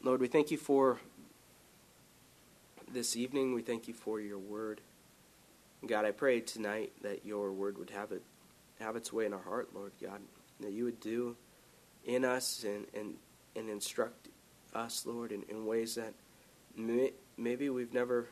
Lord, we thank you for this evening. We thank you for your word. God, I pray tonight that your word would have its way in our heart, Lord God, that you would do in us and instruct us, Lord, in ways that maybe we've never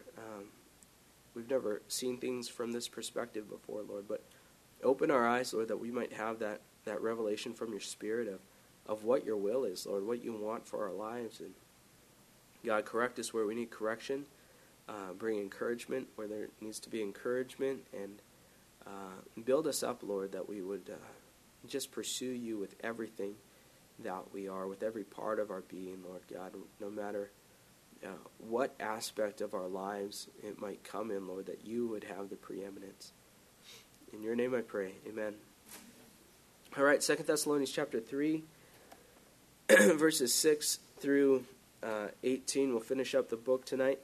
seen things from this perspective before, Lord. But open our eyes, Lord, that we might have that revelation from your Spirit of what your will is, Lord, what you want for our lives. And God, correct us where we need correction. Bring encouragement where there needs to be encouragement, and build us up, Lord, that we would just pursue you with everything that we are, with every part of our being, Lord God, no matter what aspect of our lives it might come in, Lord, that you would have the preeminence. In your name I pray, amen. All right, 2 Thessalonians chapter 3, verses 6 through 18. We'll finish up the book tonight.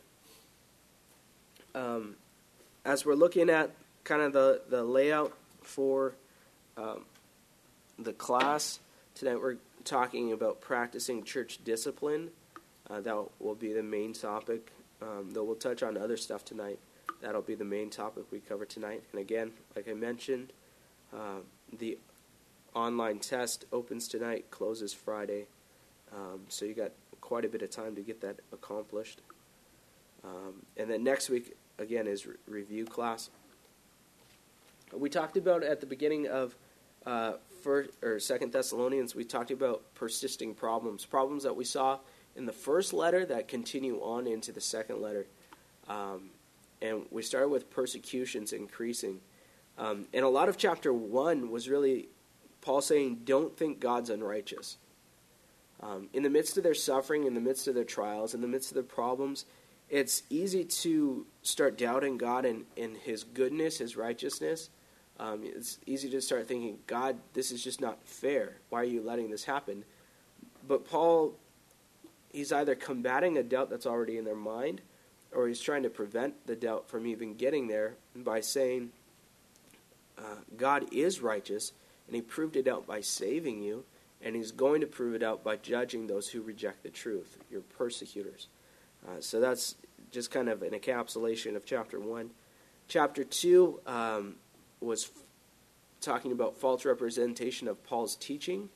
As we're looking at kind of the layout for the class, tonight we're talking about practicing church discipline. That will be the main topic, though we'll touch on other stuff tonight. That'll be the main topic we cover tonight. And again, like I mentioned, the online test opens tonight, closes Friday. So you got quite a bit of time to get that accomplished. And then next week, again, is review class. We talked about at the beginning of 2 Thessalonians, we talked about persisting problems that we saw in the first letter that continue on into the second letter. And we started with persecutions increasing. And a lot of chapter 1 was really Paul saying, don't think God's unrighteous. In the midst of their suffering, in the midst of their trials, in the midst of their problems, it's easy to start doubting God and his goodness, his righteousness. It's easy to start thinking, God, this is just not fair. Why are you letting this happen? But Paul, he's either combating a doubt that's already in their mind, or he's trying to prevent the doubt from even getting there by saying, God is righteous, and he proved it out by saving you, and he's going to prove it out by judging those who reject the truth, your persecutors. So that's just kind of an encapsulation of chapter 1. Chapter 2 was talking about false representation of Paul's teaching.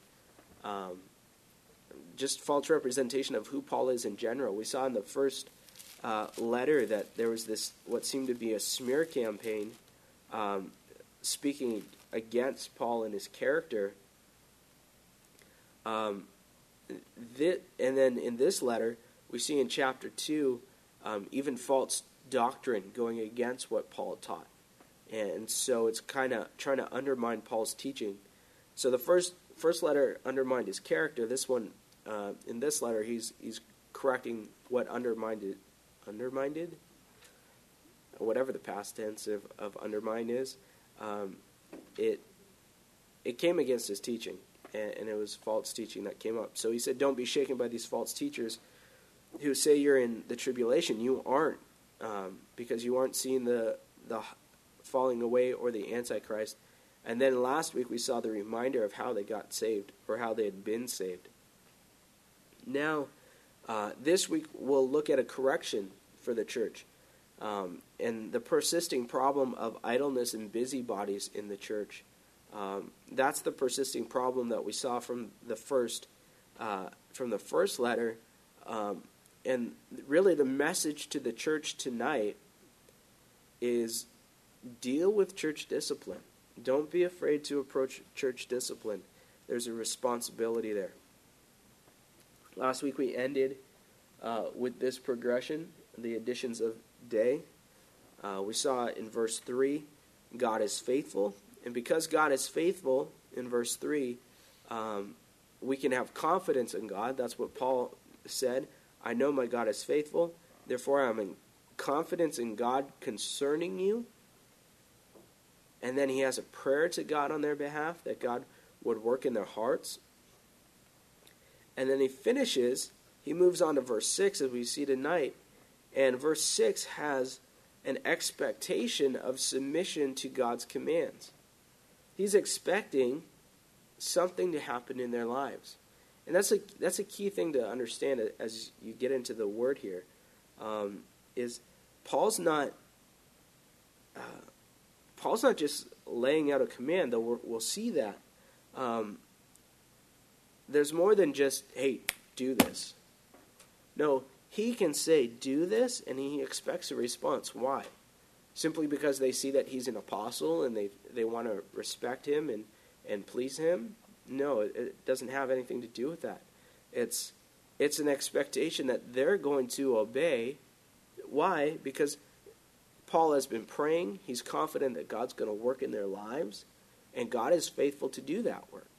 Just false representation of who Paul is in general. We saw in the first letter that there was this, what seemed to be a smear campaign, speaking against Paul and his character. And then in this letter, we see in chapter 2 even false doctrine going against what Paul taught. And so it's kind of trying to undermine Paul's teaching. So the first letter undermined his character. This one, in this letter, he's correcting what undermined, whatever the past tense of undermine is. It came against his teaching, and it was false teaching that came up. So he said, don't be shaken by these false teachers who say you're in the tribulation. You aren't, because you aren't seeing the falling away or the Antichrist. And then last week we saw the reminder of how they got saved, or how they had been saved. Now, this week we'll look at a correction for the church, and the persisting problem of idleness and busybodies in the church. That's the persisting problem that we saw from the first letter. And really the message to the church tonight is deal with church discipline. Don't be afraid to approach church discipline. There's a responsibility there. Last week we ended with this progression, the additions of day. We saw in verse 3, God is faithful. And because God is faithful, in verse 3, we can have confidence in God. That's what Paul said. I know my God is faithful. Therefore, I'm in confidence in God concerning you. And then he has a prayer to God on their behalf, that God would work in their hearts. And then he moves on to verse 6, as we see tonight. And verse 6 has an expectation of submission to God's commands. He's expecting something to happen in their lives. And that's a key thing to understand as you get into the word here, is Paul's not just laying out a command, though we'll see that. There's more than just, hey, do this. No, he can say, do this, and he expects a response. Why? Simply because they see that he's an apostle and they want to respect him and please him? No, it doesn't have anything to do with that. It's an expectation that they're going to obey. Why? Because Paul has been praying. He's confident that God's going to work in their lives, and God is faithful to do that work.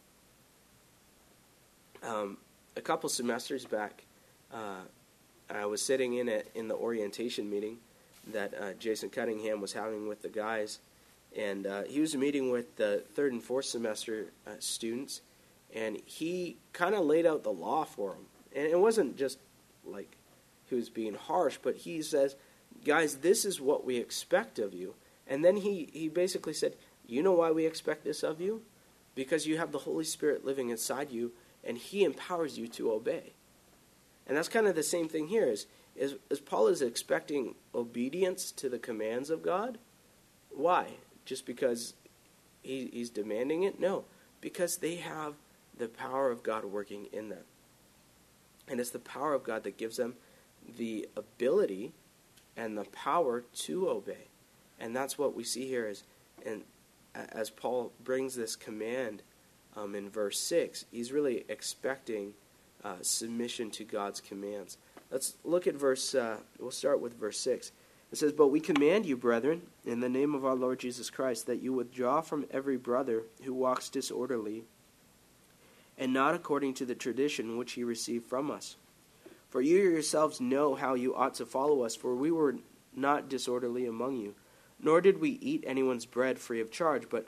A couple semesters back, I was sitting in the orientation meeting that Jason Cunningham was having with the guys, and he was meeting with the third and fourth semester students, and he kind of laid out the law for them. And it wasn't just like he was being harsh, but he says, guys, this is what we expect of you. And then he basically said, you know why we expect this of you? Because you have the Holy Spirit living inside you, and he empowers you to obey. And that's kind of the same thing here, is Paul is expecting obedience to the commands of God. Why? Just because he's demanding it? No, because they have the power of God working in them. And it's the power of God that gives them the ability and the power to obey. And that's what we see here as Paul brings this command in verse 6. He's really expecting submission to God's commands. Let's look at we'll start with verse 6. It says, "But we command you, brethren, in the name of our Lord Jesus Christ, that you withdraw from every brother who walks disorderly, and not according to the tradition which ye received from us. For you yourselves know how you ought to follow us, for we were not disorderly among you, nor did we eat anyone's bread free of charge, but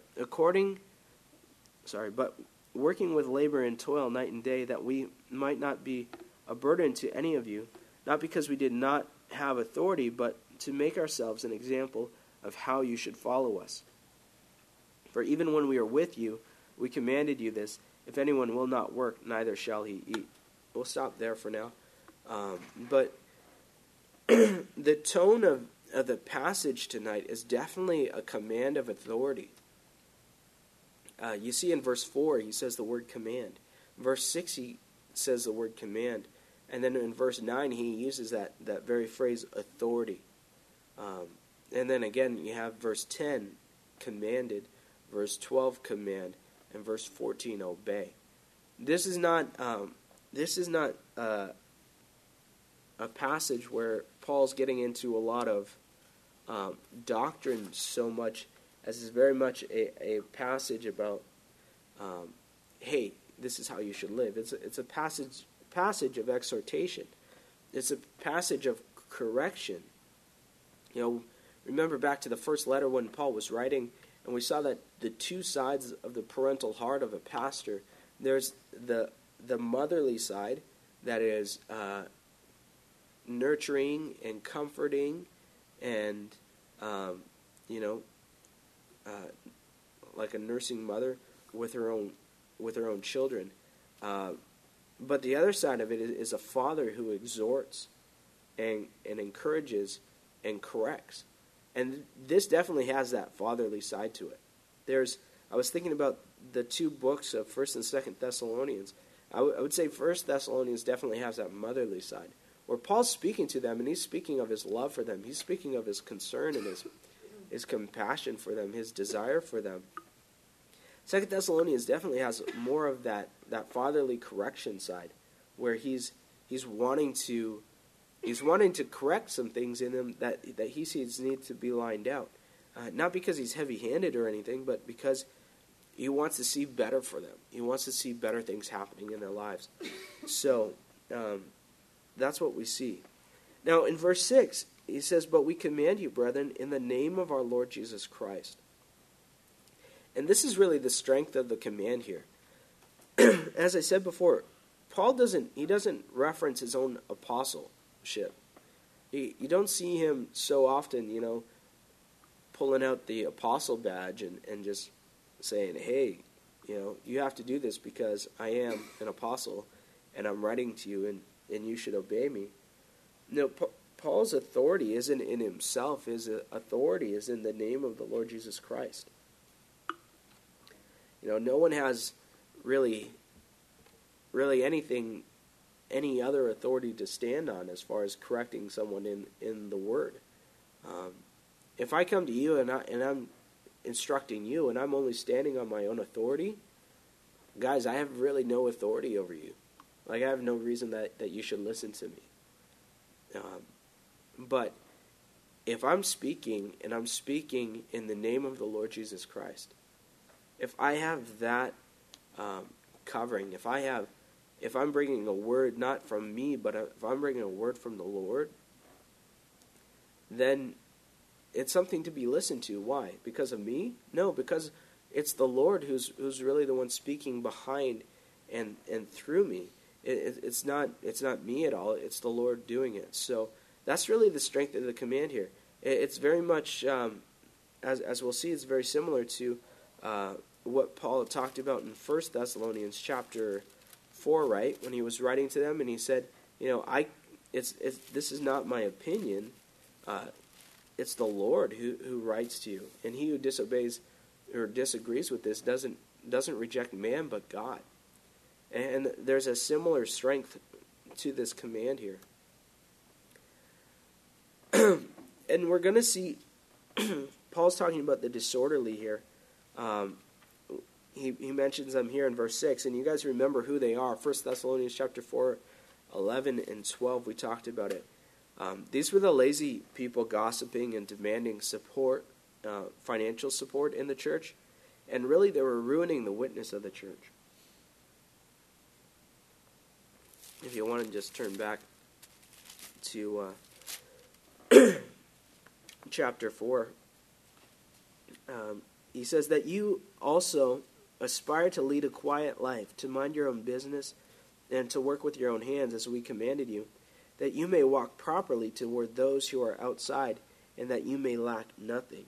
working with labor and toil night and day, that we might not be a burden to any of you, not because we did not have authority, but to make ourselves an example of how you should follow us. For even when we are with you, we commanded you this, if anyone will not work, neither shall he eat." We'll stop there for now. But the tone of the passage tonight is definitely a command of authority. You see in verse 4, he says the word command. Verse 6, he says the word command. And then in verse 9, he uses that very phrase, authority. And then again, you have verse 10, commanded. Verse 12, command. And verse 14, obey. This is not a passage where Paul's getting into a lot of doctrine so much as is very much a passage about, hey, this is how you should live. It's a passage of exhortation. It's a passage of correction. You know, remember back to the first letter when Paul was writing, and we saw that the two sides of the parental heart of a pastor, there's the motherly side that is nurturing and comforting and, like a nursing mother with her own children. But the other side of it is a father who exhorts and encourages and corrects. And this definitely has that fatherly side to it. I was thinking about the two books of 1st and 2nd Thessalonians. I would say 1st Thessalonians definitely has that motherly side, where Paul's speaking to them, and he's speaking of his love for them. He's speaking of his concern and his compassion for them, his desire for them. 2nd Thessalonians definitely has more of that fatherly correction side, where he's wanting to correct some things in them that he sees need to be lined out. Not because he's heavy-handed or anything, but because he wants to see better for them. He wants to see better things happening in their lives. So that's what we see. Now in verse 6, he says, "But we command you, brethren, in the name of our Lord Jesus Christ." And this is really the strength of the command here. As I said before, Paul doesn't reference his own apostleship. You don't see him so often, pulling out the apostle badge and just saying, hey, you have to do this because I am an apostle, and I'm writing to you, and you should obey me. No, Paul's authority isn't in himself. His authority is in the name of the Lord Jesus Christ. No one has really any other authority to stand on as far as correcting someone in the Word. If I come to you and I'm instructing you and I'm only standing on my own authority, guys, I have really no authority over you. Like, I have no reason that you should listen to me. But if I'm speaking, and I'm speaking in the name of the Lord Jesus Christ, if I have that covering, if I'm bringing a word not from me, but if I'm bringing a word from the Lord, then it's something to be listened to. Why? Because of me? No, because it's the Lord who's really the one speaking behind and through me. It's not me at all. It's the Lord doing it. So that's really the strength of the command here. It's very much, as we'll see, it's very similar to what Paul talked about in 1 Thessalonians chapter 4, right? When he was writing to them, and he said, this is not my opinion. It's the Lord who writes to you, and he who disobeys or disagrees with this doesn't reject man but God. And there's a similar strength to this command here. And we're going to see Paul's talking about the disorderly here. He mentions them here in verse 6, and you guys remember who they are. 1 Thessalonians chapter 4, 11 and 12, we talked about it. These were the lazy people gossiping and demanding support, financial support in the church, and really they were ruining the witness of the church. If you want to just turn back to chapter 4, he says that you also aspire to lead a quiet life, to mind your own business, and to work with your own hands as we commanded you, that you may walk properly toward those who are outside, and that you may lack nothing.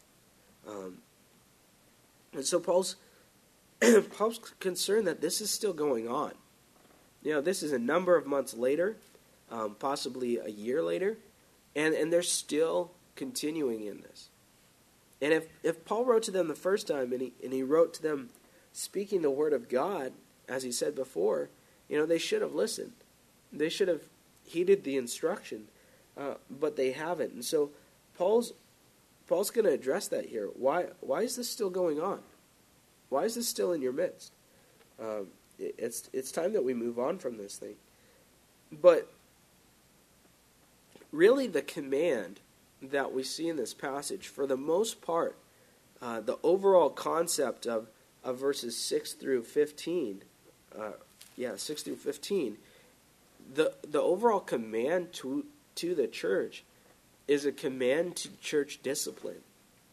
And so Paul's concerned that this is still going on. This is a number of months later, possibly a year later, and they're still continuing in this. And if Paul wrote to them the first time, and he wrote to them speaking the word of God, as he said before, they should have listened. They should have heeded the instruction, but they haven't. And so Paul's going to address that here. Why is this still going on? Why is this still in your midst? It's time that we move on from this thing. But really the command that we see in this passage, for the most part, the overall concept of verses 6 through 15, 6 through 15, the overall command to the church is a command to church discipline.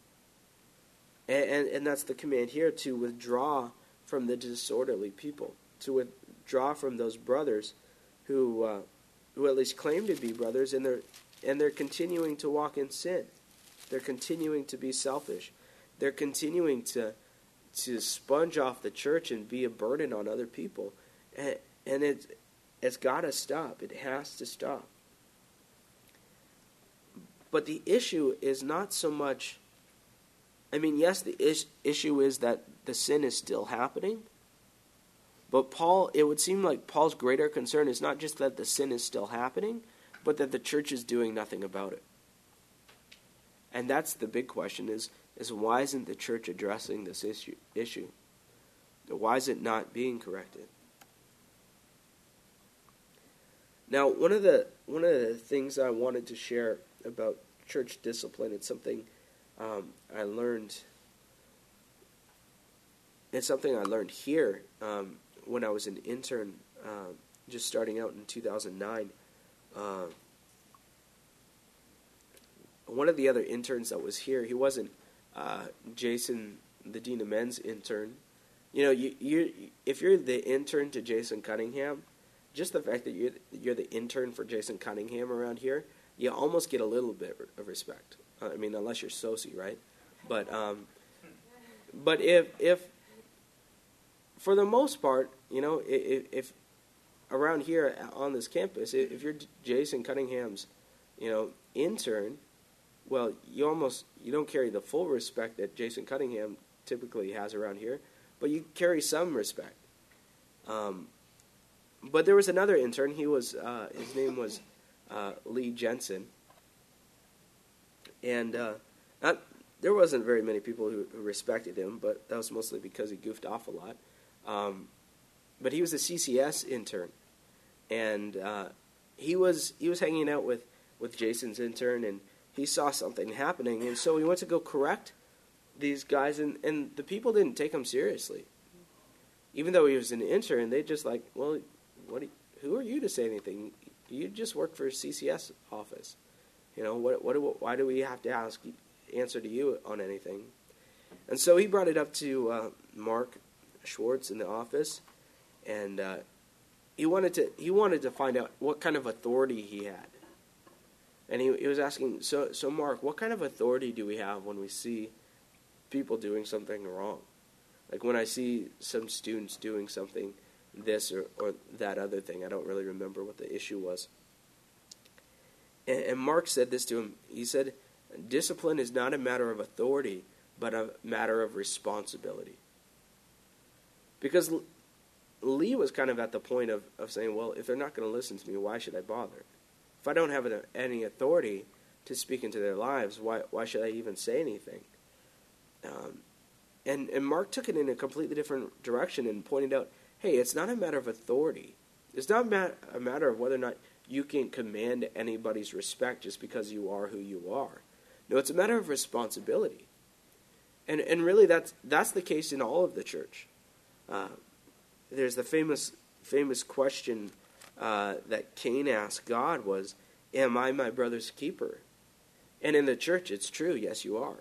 And that's the command here, to withdraw from the disorderly people, to withdraw from those brothers who at least claim to be brothers, and they're continuing to walk in sin. They're continuing to be selfish. They're continuing to sponge off the church and be a burden on other people. And it's got to stop. It has to stop. But the issue is not so much... yes, the issue is that the sin is still happening. But it would seem like Paul's greater concern is not just that the sin is still happening, but that the church is doing nothing about it. And that's the big question, is why isn't the church addressing this issue? Why is it not being corrected? Now, one of the things I wanted to share about church discipline, it's something I learned. It's something I learned here when I was an intern, just starting out in 2009. One of the other interns that was here, he wasn't Jason, the Dean of Men's intern. If you're the intern to Jason Cunningham, just the fact that you're the intern for Jason Cunningham around here, you almost get a little bit of respect. Unless you're Sosi, right? But if for the most part, if around here on this campus, if you're Jason Cunningham's, intern, well, you don't carry the full respect that Jason Cunningham typically has around here, but you carry some respect. But there was another intern. His name was Lee Jensen, and there wasn't very many people who respected him, but that was mostly because he goofed off a lot. But he was a CCS intern, and he was hanging out with Jason's intern, and he saw something happening, and so he went to go correct these guys, and the people didn't take him seriously. Even though he was an intern, they just like, well, who are you to say anything? You just work for a CCS office. Why do we have to answer to you on anything? And so he brought it up to Mark Schwartz in the office, and he wanted to find out what kind of authority he had. And he was asking, so Mark, what kind of authority do we have when we see people doing something wrong? Like when I see some students doing something, this or that other thing. I don't really remember what the issue was. And Mark said this to him. He said, discipline is not a matter of authority, but a matter of responsibility. Because Lee was kind of at the point of saying, well, if they're not going to listen to me, why should I bother? If I don't have any authority to speak into their lives, why should I even say anything? And Mark took it in a completely different direction and pointed out, hey, it's not a matter of authority. It's not a matter of whether or not you can command anybody's respect just because you are who you are. No, it's a matter of responsibility. And really that's the case in all of the church. There's the famous question that Cain asked God was, am I my brother's keeper? And in the church, it's true. Yes, you are.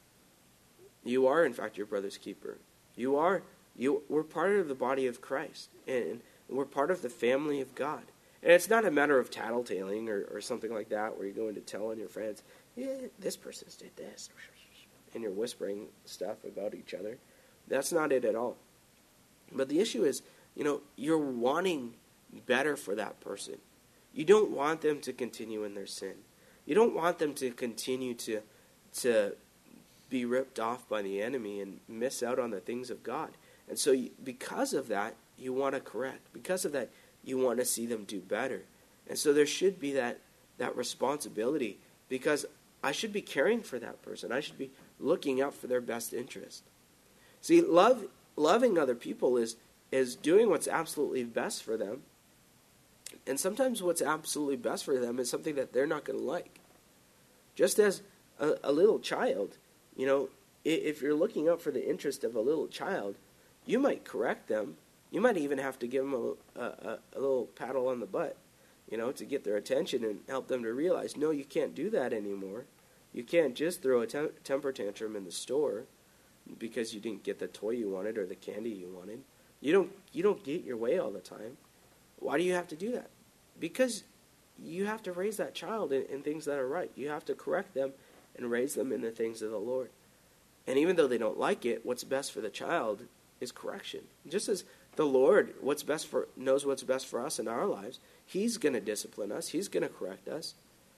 You are, in fact, your brother's keeper. We're part of the body of Christ, and we're part of the family of God. And it's not a matter of tattletaling or something like that, where you're going to tell on your friends, yeah, this person's did this, and you're whispering stuff about each other. That's not it at all. But the issue is, you're wanting better for that person. You don't want them to continue in their sin. You don't want them to continue to be ripped off by the enemy and miss out on the things of God. And so because of that, you want to correct. Because of that, you want to see them do better. And so there should be that responsibility, because I should be caring for that person. I should be looking out for their best interest. See, loving other people is doing what's absolutely best for them. And sometimes what's absolutely best for them is something that they're not going to like. Just as a little child, if you're looking out for the interest of a little child, you might correct them. You might even have to give them a little paddle on the butt, to get their attention and help them to realize, no, you can't do that anymore. You can't just throw a temper tantrum in the store because you didn't get the toy you wanted or the candy you wanted. You don't get your way all the time. Why do you have to do that? Because you have to raise that child in things that are right. You have to correct them and raise them in the things of the Lord. And even though they don't like it, what's best for the child is correction. Just as the Lord knows what's best for us in our lives, He's going to discipline us. He's going to correct us.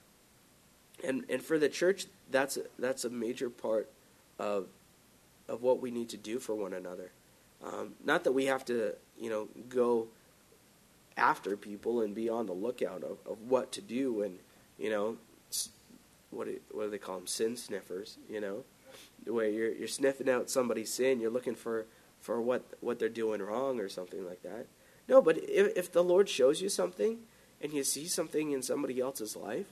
And for the church, that's a major part of what we need to do for one another. Not that we have to, go after people and be on the lookout of what to do, and what do they call them? Sin sniffers. The way you're sniffing out somebody's sin, you're looking for what they're doing wrong or something like that. No, but if the Lord shows you something and you see something in somebody else's life,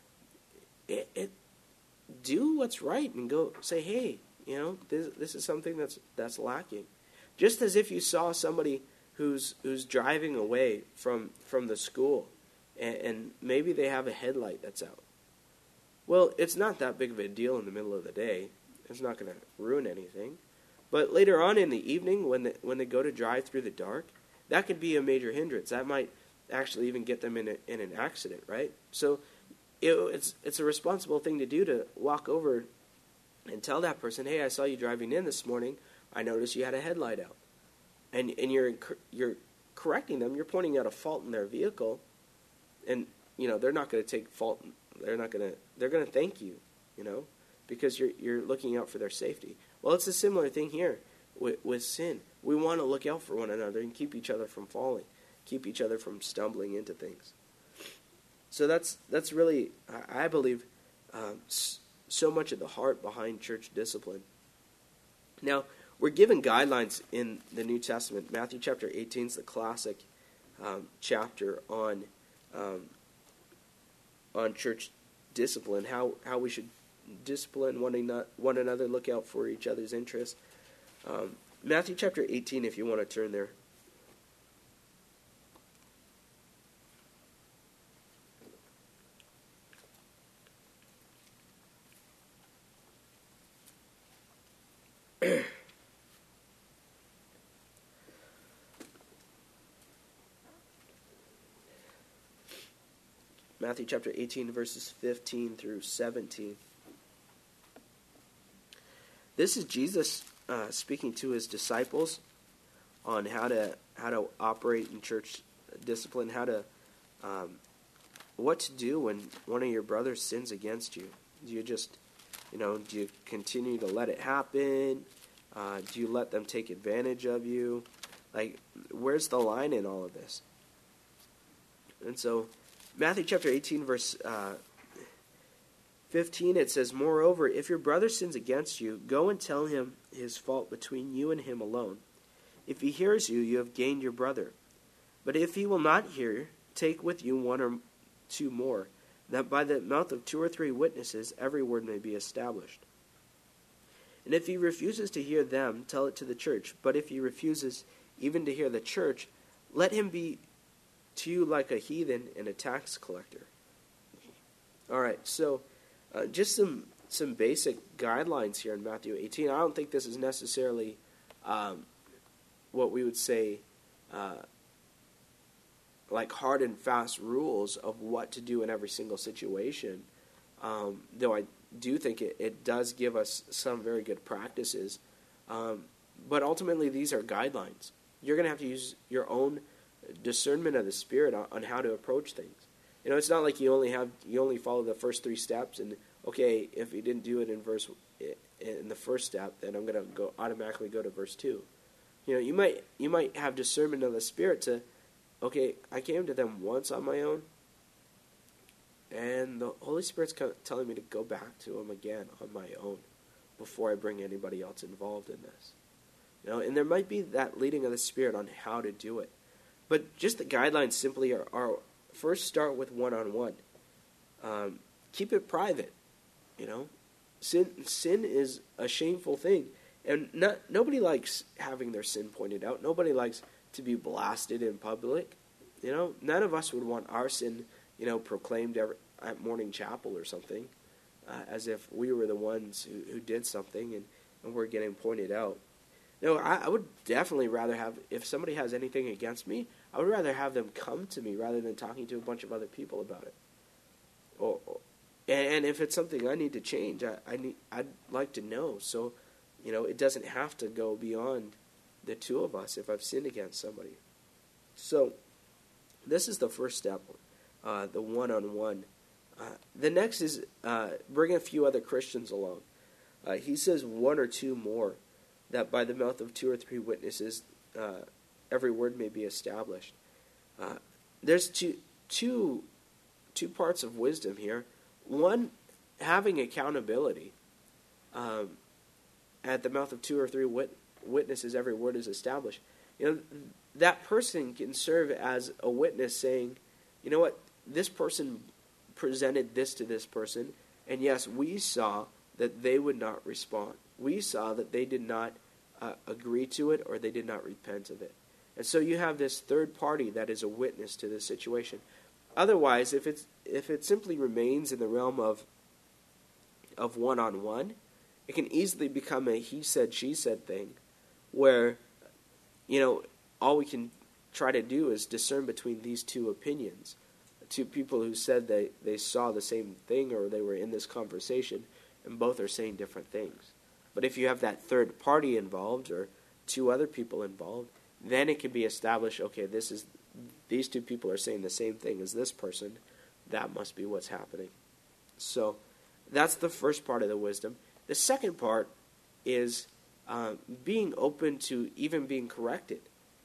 do what's right and go say, hey, this is something that's lacking. Just as if you saw somebody who's driving away from the school and maybe they have a headlight that's out. Well, it's not that big of a deal in the middle of the day. It's not going to ruin anything. But later on in the evening, when they go to drive through the dark, that could be a major hindrance. That might actually even get them in an accident, right? So it's a responsible thing to do to walk over and tell that person, hey, I saw you driving in this morning. I noticed you had a headlight out. and you're correcting them, you're pointing out a fault in their vehicle, and they're not going to take fault. They're going to thank you, because you're looking out for their safety. Well, it's a similar thing here with sin. We want to look out for one another and keep each other from falling, keep each other from stumbling into things. So that's really, I believe, so much of the heart behind church discipline. Now, we're given guidelines in the New Testament. Matthew chapter 18 is the classic chapter on church discipline, how we should discipline one another, look out for each other's interests. Matthew chapter 18, if you want to turn there. Matthew chapter 18, verses 15 through 17. This is Jesus speaking to his disciples on how to operate in church discipline, what to do when one of your brothers sins against you. Do you just, do you continue to let it happen? Do you let them take advantage of you? Like, where's the line in all of this? And so, Matthew chapter 18, verse 15, it says, "Moreover, if your brother sins against you, go and tell him his fault between you and him alone. If he hears you, you have gained your brother. But if he will not hear, take with you one or two more, that by the mouth of 2 or 3 witnesses every word may be established. And if he refuses to hear them, tell it to the church. But if he refuses even to hear the church, let him be to you like a heathen and a tax collector." All right, so just some basic guidelines here in Matthew 18. I don't think this is necessarily what we would say like hard and fast rules of what to do in every single situation, though I do think it does give us some very good practices. But ultimately, these are guidelines. You're going to have to use your own discernment of the Spirit on how to approach things. It's not like you only follow the first 3 steps, and okay, if you didn't do it in the first step, then I'm going to automatically go to verse 2. You might have discernment of the Spirit to, okay, I came to them once on my own, and the Holy Spirit's telling me to go back to them again on my own before I bring anybody else involved in this. And there might be that leading of the Spirit on how to do it. But just the guidelines simply are first start with one-on-one. Keep it private. Sin is a shameful thing, and nobody likes having their sin pointed out. Nobody likes to be blasted in public. None of us would want our sin, proclaimed at morning chapel or something, as if we were the ones who did something and we're getting pointed out. No, I would definitely rather have, if somebody has anything against me, I would rather have them come to me rather than talking to a bunch of other people about it. And if it's something I need to change, I'd like to know. So, it doesn't have to go beyond the 2 of us if I've sinned against somebody. So, this is the first step, the one-on-one. The next is bring a few other Christians along. He says 1 or 2 more, that by the mouth of 2 or 3 witnesses every word may be established. There's two parts of wisdom here. One, having accountability. At the mouth of 2 or 3 witnesses every word is established. That person can serve as a witness saying, you know what, this person presented this to this person, and yes, we saw that they would not respond. We saw that they did not agree to it, or they did not repent of it. And so you have this third party that is a witness to this situation. Otherwise, if it simply remains in the realm of one-on-one, it can easily become a he said, she said thing, where, all we can try to do is discern between these 2 opinions. 2 people who said they saw the same thing, or they were in this conversation, and both are saying different things. But if you have that third party involved, or 2 other people involved, then it can be established, okay, these two people are saying the same thing as this person. That must be what's happening. So that's the first part of the wisdom. The second part is being open to even being corrected.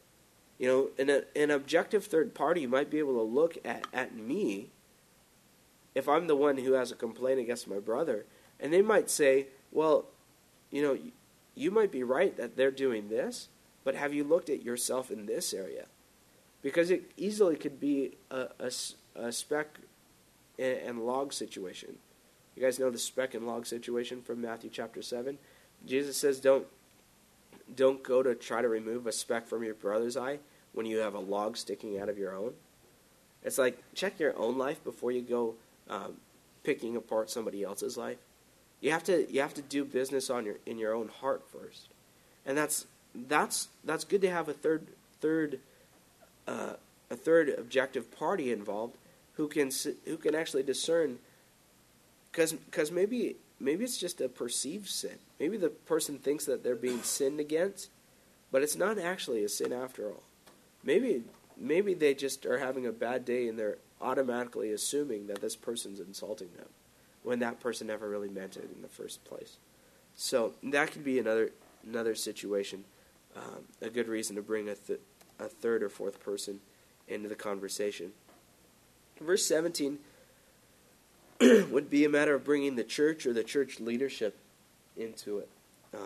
An objective third party might be able to look at me, if I'm the one who has a complaint against my brother, and they might say, well, you might be right that they're doing this, but have you looked at yourself in this area? Because it easily could be a speck and log situation. You guys know the speck and log situation from Matthew chapter 7? Jesus says don't go to try to remove a speck from your brother's eye when you have a log sticking out of your own. It's like, check your own life before you go picking apart somebody else's life. You have to do business in your own heart first. And that's good to have a third objective party involved who can actually discern, because maybe it's just a perceived sin. Maybe the person thinks that they're being sinned against, but it's not actually a sin after all. Maybe they just are having a bad day and they're automatically assuming that this person's insulting them when that person never really meant it in the first place. So that could be another situation, a good reason to bring a third or fourth person into the conversation. Verse 17 would be a matter of bringing the church or the church leadership into it.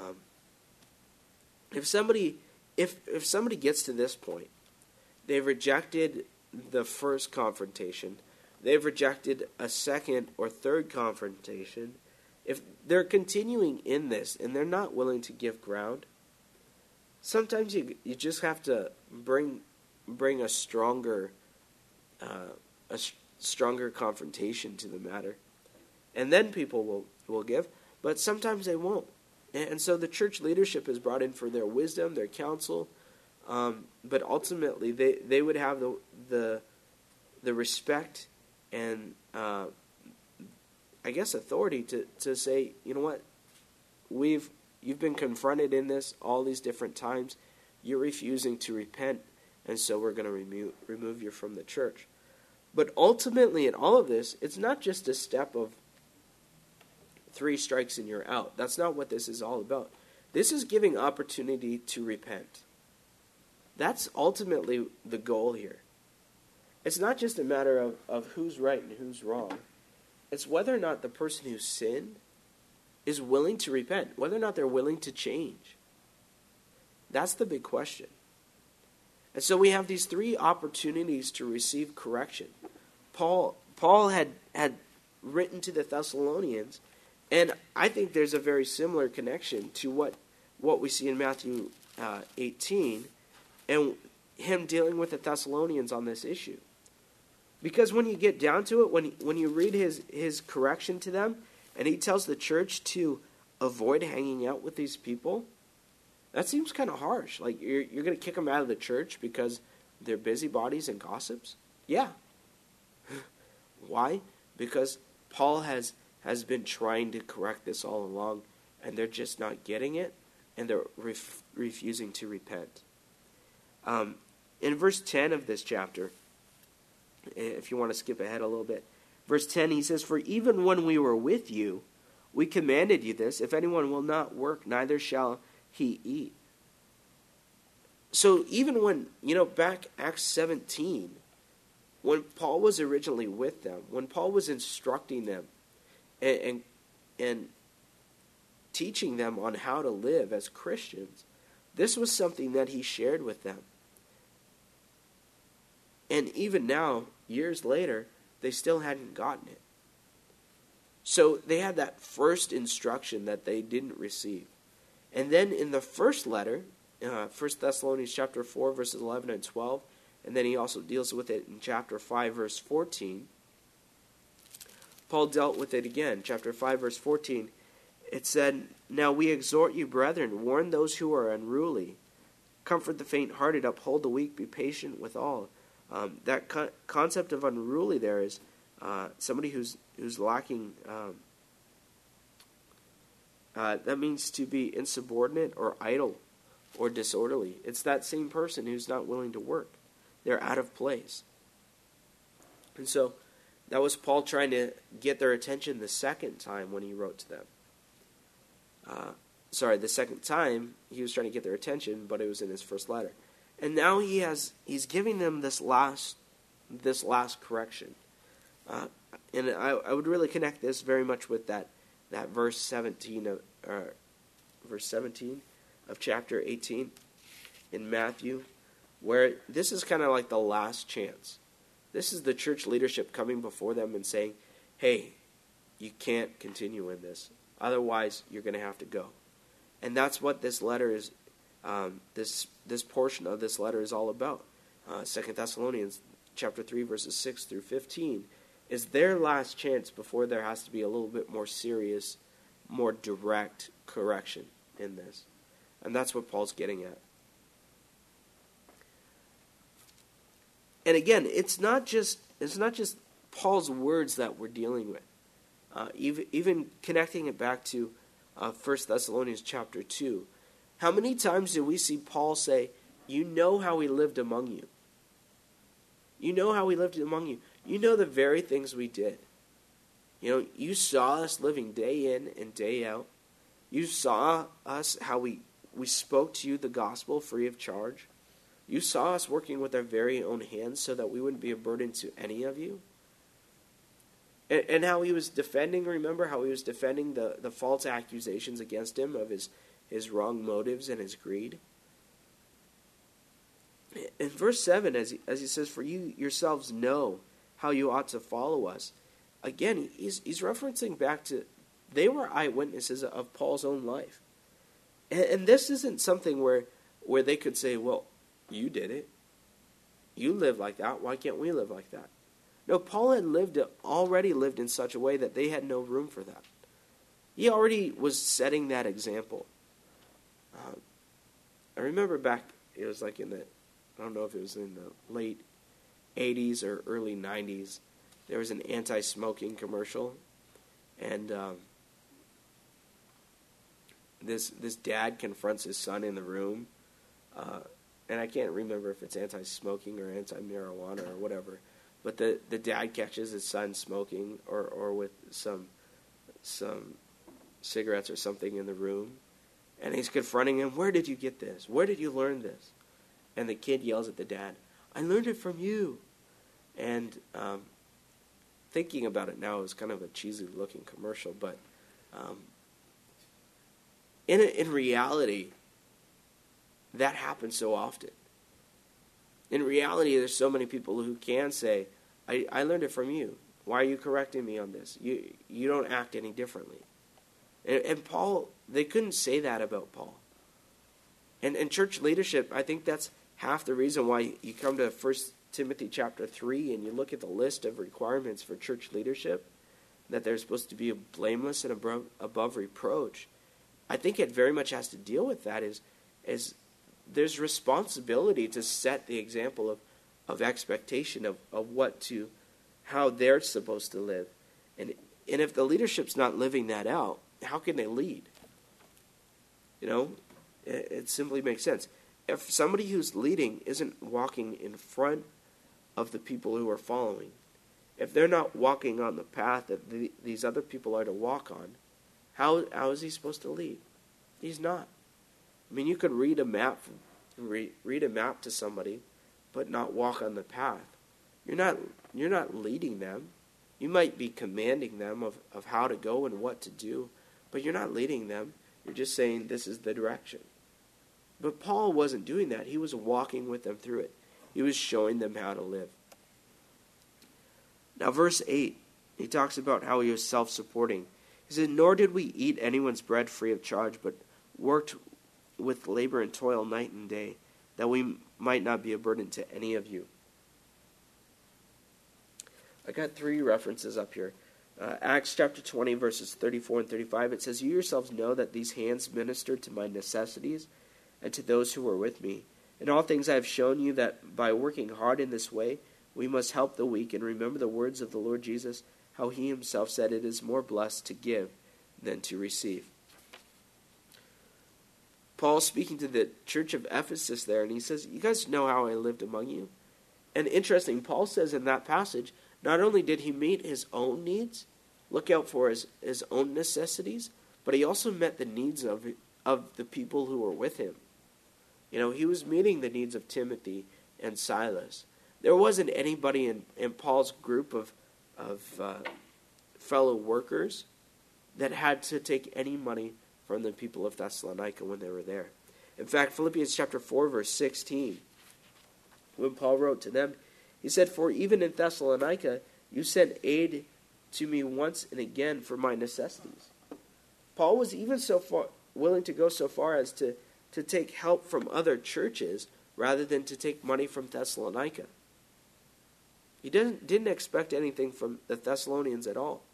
If somebody gets to this point, they've rejected the first confrontation, they've rejected a second or third confrontation. If they're continuing in this and they're not willing to give ground, sometimes you just have to bring a stronger confrontation to the matter, and then people will give. But sometimes they won't, and so the church leadership is brought in for their wisdom, their counsel, but ultimately they would have the respect and I guess authority to say, you know what, you've been confronted in this all these different times, you're refusing to repent, and so we're going to remove you from the church. But ultimately in all of this, it's not just a step of 3 strikes and you're out. That's not what this is all about. This is giving opportunity to repent. That's ultimately the goal here. It's not just a matter of who's right and who's wrong. It's whether or not the person who sinned is willing to repent, whether or not they're willing to change. That's the big question. And so we have these 3 opportunities to receive correction. Paul had written to the Thessalonians, and I think there's a very similar connection to what we see in Matthew 18 and him dealing with the Thessalonians on this issue. Because when you get down to it, when you read his correction to them, and he tells the church to avoid hanging out with these people, that seems kind of harsh. Like, you're going to kick them out of the church because they're busybodies and gossips? Yeah. Why? Because Paul has been trying to correct this all along, and they're just not getting it, and they're refusing to repent. In verse 10 of this chapter, if you want to skip ahead a little bit, verse 10, he says, "For even when we were with you, we commanded you this, if anyone will not work, neither shall he eat." So even when, back Acts 17, when Paul was originally with them, when Paul was instructing them and teaching them on how to live as Christians, this was something that he shared with them. And even now, years later, they still hadn't gotten it. So they had that first instruction that they didn't receive. And then in the first letter, 1 Thessalonians chapter 4, verses 11 and 12, and then he also deals with it in chapter 5, verse 14, Paul dealt with it again. Chapter 5, verse 14, it said, "Now we exhort you, brethren, warn those who are unruly, comfort the faint-hearted, uphold the weak, be patient with all." That concept of unruly there is somebody who's lacking. That means to be insubordinate or idle, or disorderly. It's that same person who's not willing to work. They're out of place. And so that was Paul trying to get their attention the second time when he wrote to them. The second time he was trying to get their attention, but it was in his first letter. And now he's giving them this last correction. And I would really connect this very much with that verse 17 of chapter 18 in Matthew, where this is kind of like the last chance. This is the church leadership coming before them and saying, hey, you can't continue in this. Otherwise, you're going to have to go. And that's what this letter is, this portion of this letter is all about. 2 Thessalonians chapter 3, verses 6 through 15 is their last chance before there has to be a little bit more serious, more direct correction in this. And that's what Paul's getting at. And again, it's not just Paul's words that we're dealing with. Even connecting it back to 1 Thessalonians chapter 2. How many times do we see Paul say, you know how he lived among you? You know how he lived among you. You know the very things we did. You saw us living day in and day out. You saw us how we spoke to you the gospel free of charge. You saw us working with our very own hands so that we wouldn't be a burden to any of you. And how he was defending, remember how he was defending the false accusations against him of his wrong motives and his greed? In verse 7, as he says, for you yourselves know how you ought to follow us. Again, he's referencing back to, they were eyewitnesses of Paul's own life. And this isn't something where they could say, well, you did it. You live like that. Why can't we live like that? No, Paul had already lived in such a way that they had no room for that. He already was setting that example. I remember back, it was like I don't know if it was in the late 80s or early 90s, there was an anti-smoking commercial. And this dad confronts his son in the room. And I can't remember if it's anti-smoking or anti-marijuana or whatever. But the dad catches his son smoking or with some cigarettes or something in the room. And he's confronting him, where did you get this? Where did you learn this? And the kid yells at the dad, I learned it from you. And thinking about it now, it was kind of a cheesy-looking commercial. But in reality, that happens so often. In reality, there's so many people who can say, I learned it from you. Why are you correcting me on this? You don't act any differently. And Paul, they couldn't say that about Paul. And church leadership, I think that's half the reason why you come to 1 Timothy chapter 3 and you look at the list of requirements for church leadership, that they're supposed to be blameless and above reproach. I think it very much has to deal with that is there's responsibility to set the example of expectation of how they're supposed to live. And if the leadership's not living that out, how can they lead? It simply makes sense. If somebody who's leading isn't walking in front of the people who are following, if they're not walking on the path that these other people are to walk on, how is he supposed to lead? He's not. I mean, you could read a map to somebody, but not walk on the path. You're not leading them. You might be commanding them of how to go and what to do, but you're not leading them. You're just saying this is the direction. But Paul wasn't doing that. He was walking with them through it. He was showing them how to live. Now, verse 8, he talks about how he was self-supporting. He said, nor did we eat anyone's bread free of charge, but worked with labor and toil night and day, that we might not be a burden to any of you. I got 3 references up here. Acts chapter 20, verses 34 and 35, it says, you yourselves know that these hands ministered to my necessities and to those who were with me. In all things I have shown you that by working hard in this way, we must help the weak and remember the words of the Lord Jesus, how he himself said it is more blessed to give than to receive. Paul's speaking to the church of Ephesus there, and he says, you guys know how I lived among you. And interesting, Paul says in that passage, not only did he meet his own needs, look out for his own necessities, but he also met the needs of the people who were with him. He was meeting the needs of Timothy and Silas. There wasn't anybody in Paul's group of fellow workers that had to take any money from the people of Thessalonica when they were there. In fact, Philippians chapter 4, verse 16, when Paul wrote to them, he said, "For even in Thessalonica you sent aid to me once and again for my necessities." Paul was even so far willing to go so far as to take help from other churches rather than to take money from Thessalonica. He didn't expect anything from the Thessalonians at all.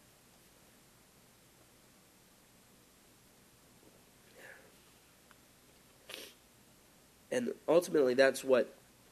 And ultimately, that's what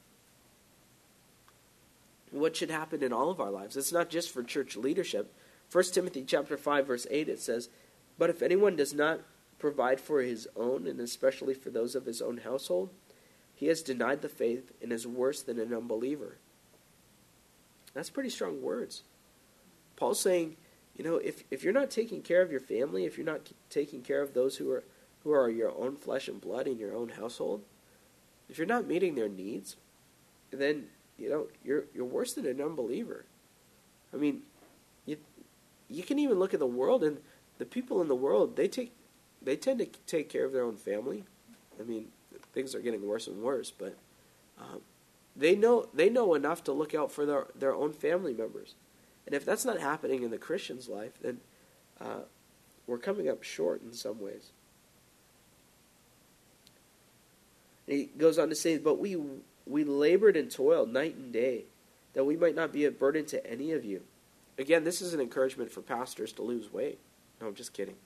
should happen in all of our lives. It's not just for church leadership. 1 Timothy chapter 5, verse 8, it says, "But if anyone does not provide for his own, and especially for those of his own household, he has denied the faith and is worse than an unbeliever." That's pretty strong words. Paul's saying, if you're not taking care of your family, if you're not taking care of those who are your own flesh and blood in your own household, if you're not meeting their needs, then you're worse than an unbeliever. I mean, you can even look at the world, and the people in the world, they tend to take care of their own family. I mean, things are getting worse and worse, but they know enough to look out for their own family members. And if that's not happening in the Christian's life, then we're coming up short in some ways. And he goes on to say, "But we labored and toiled night and day, that we might not be a burden to any of you." Again, this is an encouragement for pastors to lose weight. No, I'm just kidding.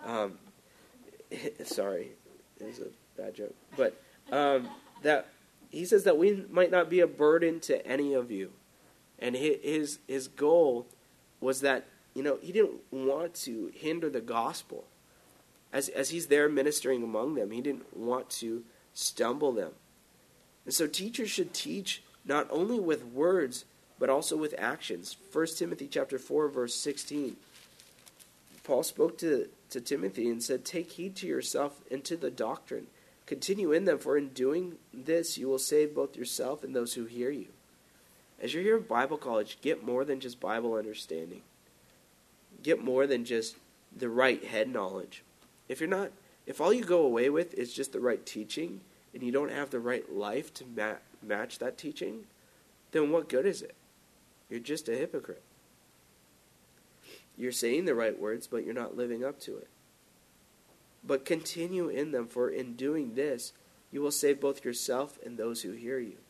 Sorry, it was a bad joke. But that he says that we might not be a burden to any of you. And his goal was that, he didn't want to hinder the gospel. As he's there ministering among them, he didn't want to stumble them. And so teachers should teach not only with words, but also with actions. 1 Timothy chapter 4, verse 16. Paul spoke to Timothy and said, "Take heed to yourself and to the doctrine. Continue in them, for in doing this you will save both yourself and those who hear you." As you're here at Bible college, get more than just Bible understanding. Get more than just the right head knowledge. If all you go away with is just the right teaching, and you don't have the right life to match that teaching, then what good is it? You're just a hypocrite. You're saying the right words, but you're not living up to it. But continue in them, for in doing this, you will save both yourself and those who hear you.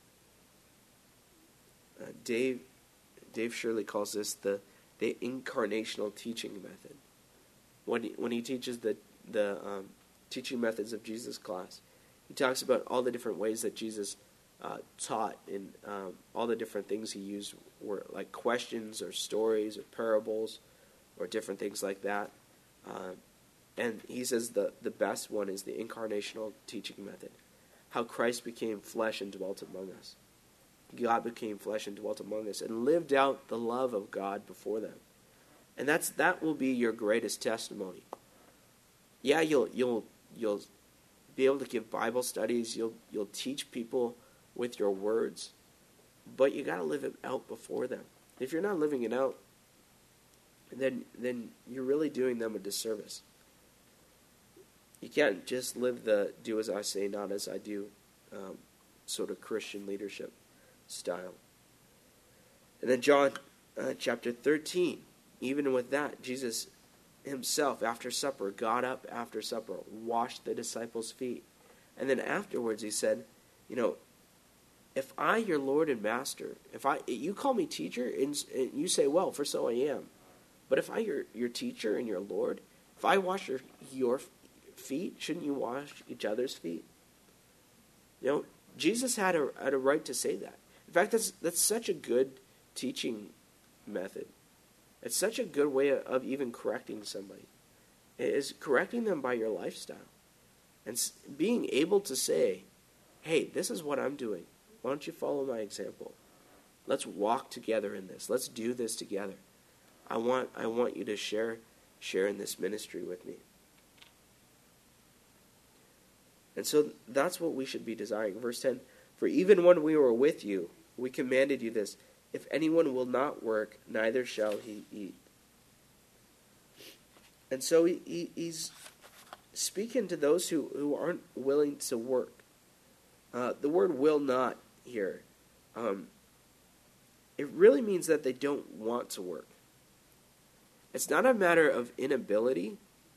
Dave Shirley calls this the incarnational teaching method. When he teaches the teaching methods of Jesus class, he talks about all the different ways that Jesus taught, and all the different things he used were like questions or stories or parables or different things like that. And he says the best one is the incarnational teaching method. How Christ became flesh and dwelt among us. God became flesh and dwelt among us and lived out the love of God before them. And that will be your greatest testimony. Yeah, you'll be able to give Bible studies, you'll teach people with your words, but you got to live it out before them. If you're not living it out, then you're really doing them a disservice. You can't just live the do as I say, not as I do sort of Christian leadership style. And then John chapter 13, even with that, Jesus himself, after supper, got up after supper, washed the disciples' feet. And then afterwards he said, if I, your Lord and Master, you call me teacher, and you say, well, for so I am. But if I, your teacher and your Lord, if I wash your feet, shouldn't you wash each other's feet? Jesus had a right to say that. In fact, that's such a good teaching method. It's such a good way of even correcting somebody. It is correcting them by your lifestyle. And being able to say, hey, this is what I'm doing. Why don't you follow my example? Let's walk together in this. Let's do this together. I want you to share in this ministry with me. And so that's what we should be desiring. Verse 10, for even when we were with you, we commanded you this, if anyone will not work, neither shall he eat. And so he's speaking to those who aren't willing to work. The word will not here, it really means that they don't want to work. It's not a matter of inability.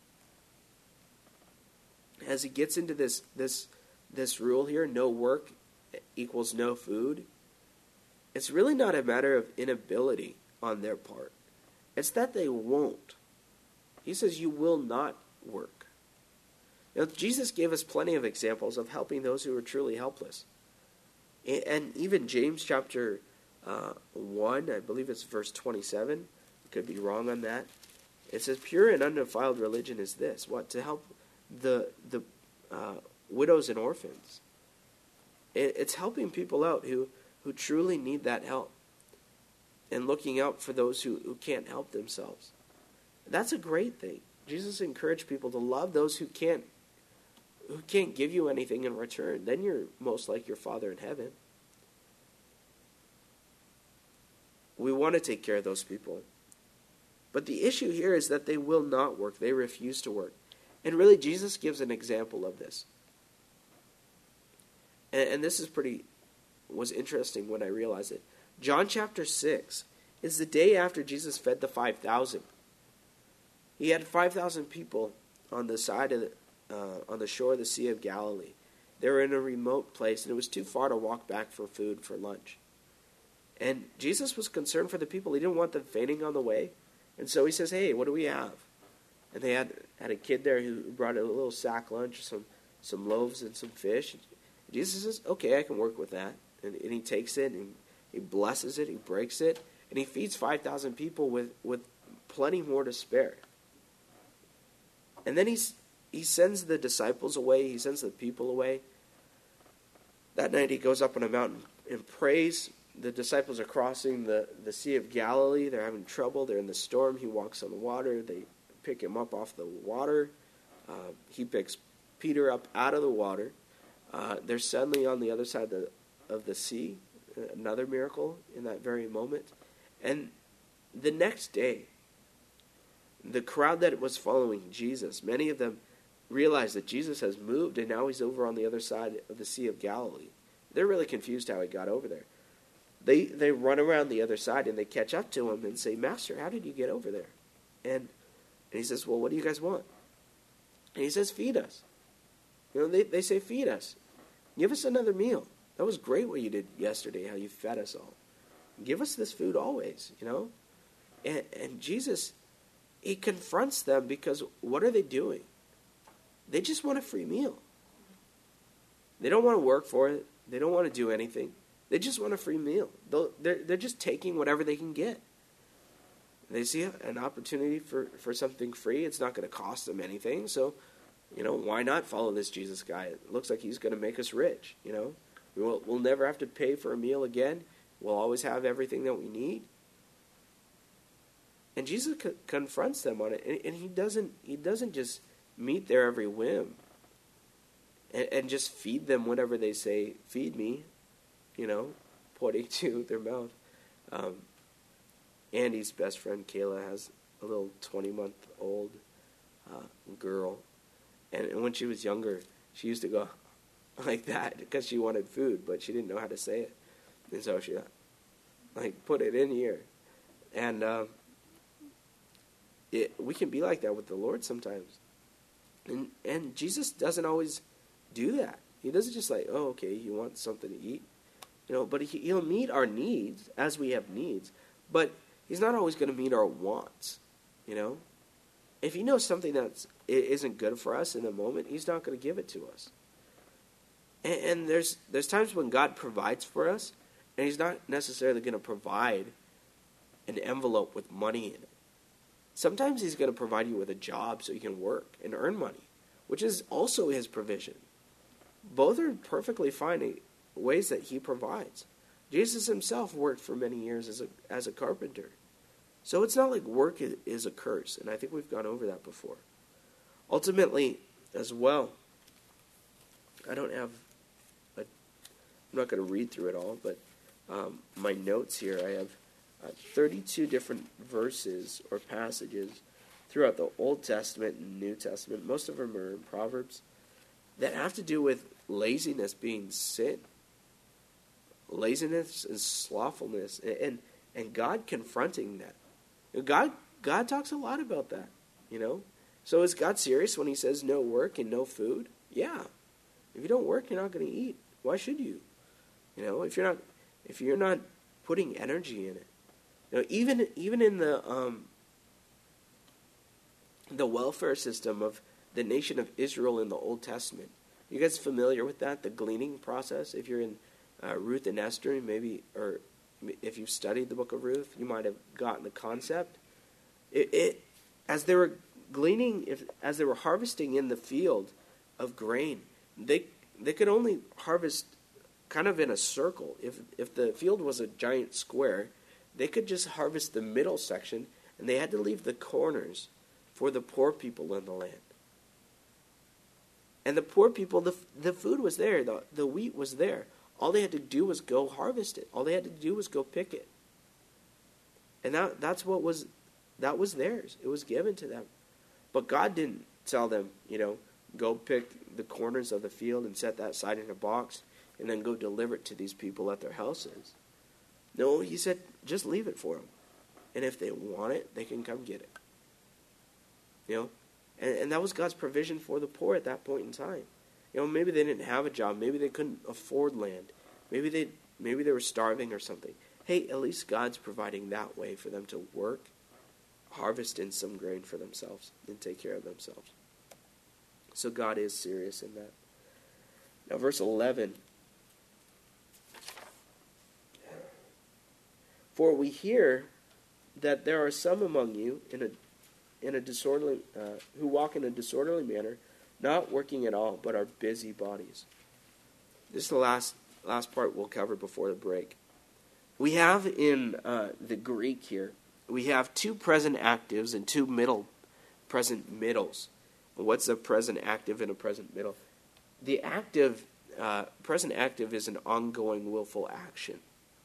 As he gets into this rule here, no work equals no food, it's really not a matter of inability on their part. It's that they won't. He says you will not work. Now, Jesus gave us plenty of examples of helping those who are truly helpless. And even James chapter 1, I believe it's verse 27, could be wrong on that. It says, pure and undefiled religion is this, what? To help the widows and orphans. It's helping people out who truly need that help. And looking out for those who can't help themselves. That's a great thing. Jesus encouraged people to love those who can't give you anything in return. Then you're most like your Father in heaven. We want to take care of those people. But the issue here is that they will not work. They refuse to work. And really, Jesus gives an example of this. And this was interesting when I realized it. John chapter 6 is the day after Jesus fed the 5,000. He had 5,000 people on the side of on the shore of the Sea of Galilee. They were in a remote place, and it was too far to walk back for food for lunch. And Jesus was concerned for the people. He didn't want them fainting on the way. And so he says, hey, what do we have? And they had a kid there who brought a little sack lunch, some loaves and some fish. Jesus says, okay, I can work with that. And he takes it, and he blesses it, he breaks it, and he feeds 5,000 people with plenty more to spare. And then he sends the disciples away, he sends the people away. That night he goes up on a mountain and prays. The disciples are crossing the Sea of Galilee. They're having trouble. They're in the storm. He walks on the water. They pick him up off the water. He picks Peter up out of the water. They're suddenly on the other side of the sea. Another miracle in that very moment. And the next day, the crowd that was following Jesus, many of them realize that Jesus has moved and now he's over on the other side of the Sea of Galilee. They're really confused how he got over there. They run around the other side and they catch up to him and say, Master, how did you get over there? And he says, well, what do you guys want? And he says, feed us. They say, feed us. Give us another meal. That was great what you did yesterday, how you fed us all. Give us this food always, And Jesus, he confronts them because what are they doing? They just want a free meal. They don't want to work for it. They don't want to do anything. They just want a free meal. They're just taking whatever they can get. They see an opportunity for something free. It's not going to cost them anything. So, why not follow this Jesus guy? It looks like he's going to make us rich, We'll never have to pay for a meal again. We'll always have everything that we need. And Jesus confronts them on it. And he doesn't just meet their every whim and just feed them whatever they say, feed me, pointing to their mouth. Andy's best friend, Kayla, has a little 20-month-old girl. And when she was younger, she used to go like that because she wanted food, but she didn't know how to say it. And so she, put it in here. And we can be like that with the Lord sometimes. And Jesus doesn't always do that. He doesn't just oh, okay, you want something to eat. But he'll meet our needs as we have needs. But he's not always going to meet our wants, If he knows something that isn't good for us in the moment, he's not going to give it to us. And there's times when God provides for us, and he's not necessarily going to provide an envelope with money in it. Sometimes he's going to provide you with a job so you can work and earn money, which is also his provision. Both are perfectly fine ways that he provides. Jesus himself worked for many years as a carpenter. So it's not like work is a curse, and I think we've gone over that before. Ultimately, as well, I'm not going to read through it all, but my notes here, I have 32 different verses or passages throughout the Old Testament and New Testament. Most of them are in Proverbs that have to do with laziness being sin. Laziness and slothfulness, and God confronting that. God talks a lot about that, So is God serious when he says no work and no food? Yeah. If you don't work, you're not going to eat. Why should you? If you're not putting energy in it. Even in the welfare system of the nation of Israel in the Old Testament. You guys familiar with that? The gleaning process? If you're in Ruth and Esther, maybe, or if you've studied the book of Ruth, you might have gotten the concept. As they were gleaning, as they were harvesting in the field of grain, they could only harvest kind of in a circle. If the field was a giant square, they could just harvest the middle section, and they had to leave the corners for the poor people in the land. And the poor people, the food was there, the wheat was there. All they had to do was go harvest it. All they had to do was go pick it. And that was theirs. It was given to them. But God didn't tell them, go pick the corners of the field and set that aside in a box and then go deliver it to these people at their houses. No, he said, just leave it for them. And if they want it, they can come get it. And that was God's provision for the poor at that point in time. Maybe they didn't have a job. Maybe they couldn't afford land. Maybe they were starving or something. Hey, at least God's providing that way for them to work, harvest in some grain for themselves, and take care of themselves. So God is serious in that. Now, verse 11. For we hear that there are some among you in a disorderly who walk in a disorderly manner, not working at all, but are busybodies. This is the last part we'll cover before the break. We have in the Greek here, we have two present actives and two present middles. What's a present active and a present middle? The present active is an ongoing willful action.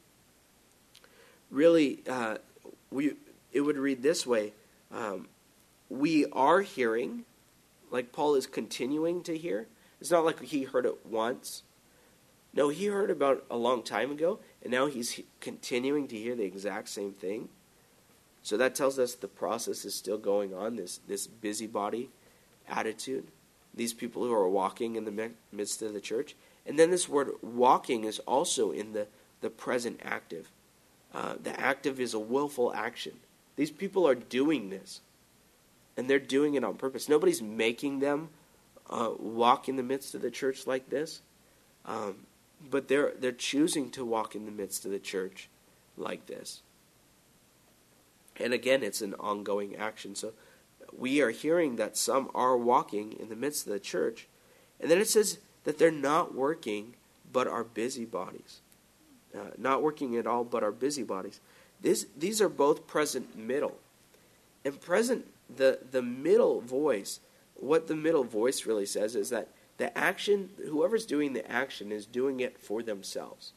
Really, it would read this way. We are hearing, like Paul is continuing to hear. It's not like he heard it once. No, he heard about a long time ago, and now he's continuing to hear the exact same thing. So that tells us the process is still going on, this busybody attitude. These people who are walking in the midst of the church. And then this word walking is also in the present active. The active is a willful action. These people are doing this. And they're doing it on purpose. Nobody's making them walk in the midst of the church like this. But they're choosing to walk in the midst of the church like this. And again, it's an ongoing action. So we are hearing that some are walking in the midst of the church. And then it says that they're not working, but are busybodies. Not working at all, but are busybodies. These are both present middle. And present, the middle voice, what the middle voice really says is that the action, whoever's doing the action is doing it for themselves.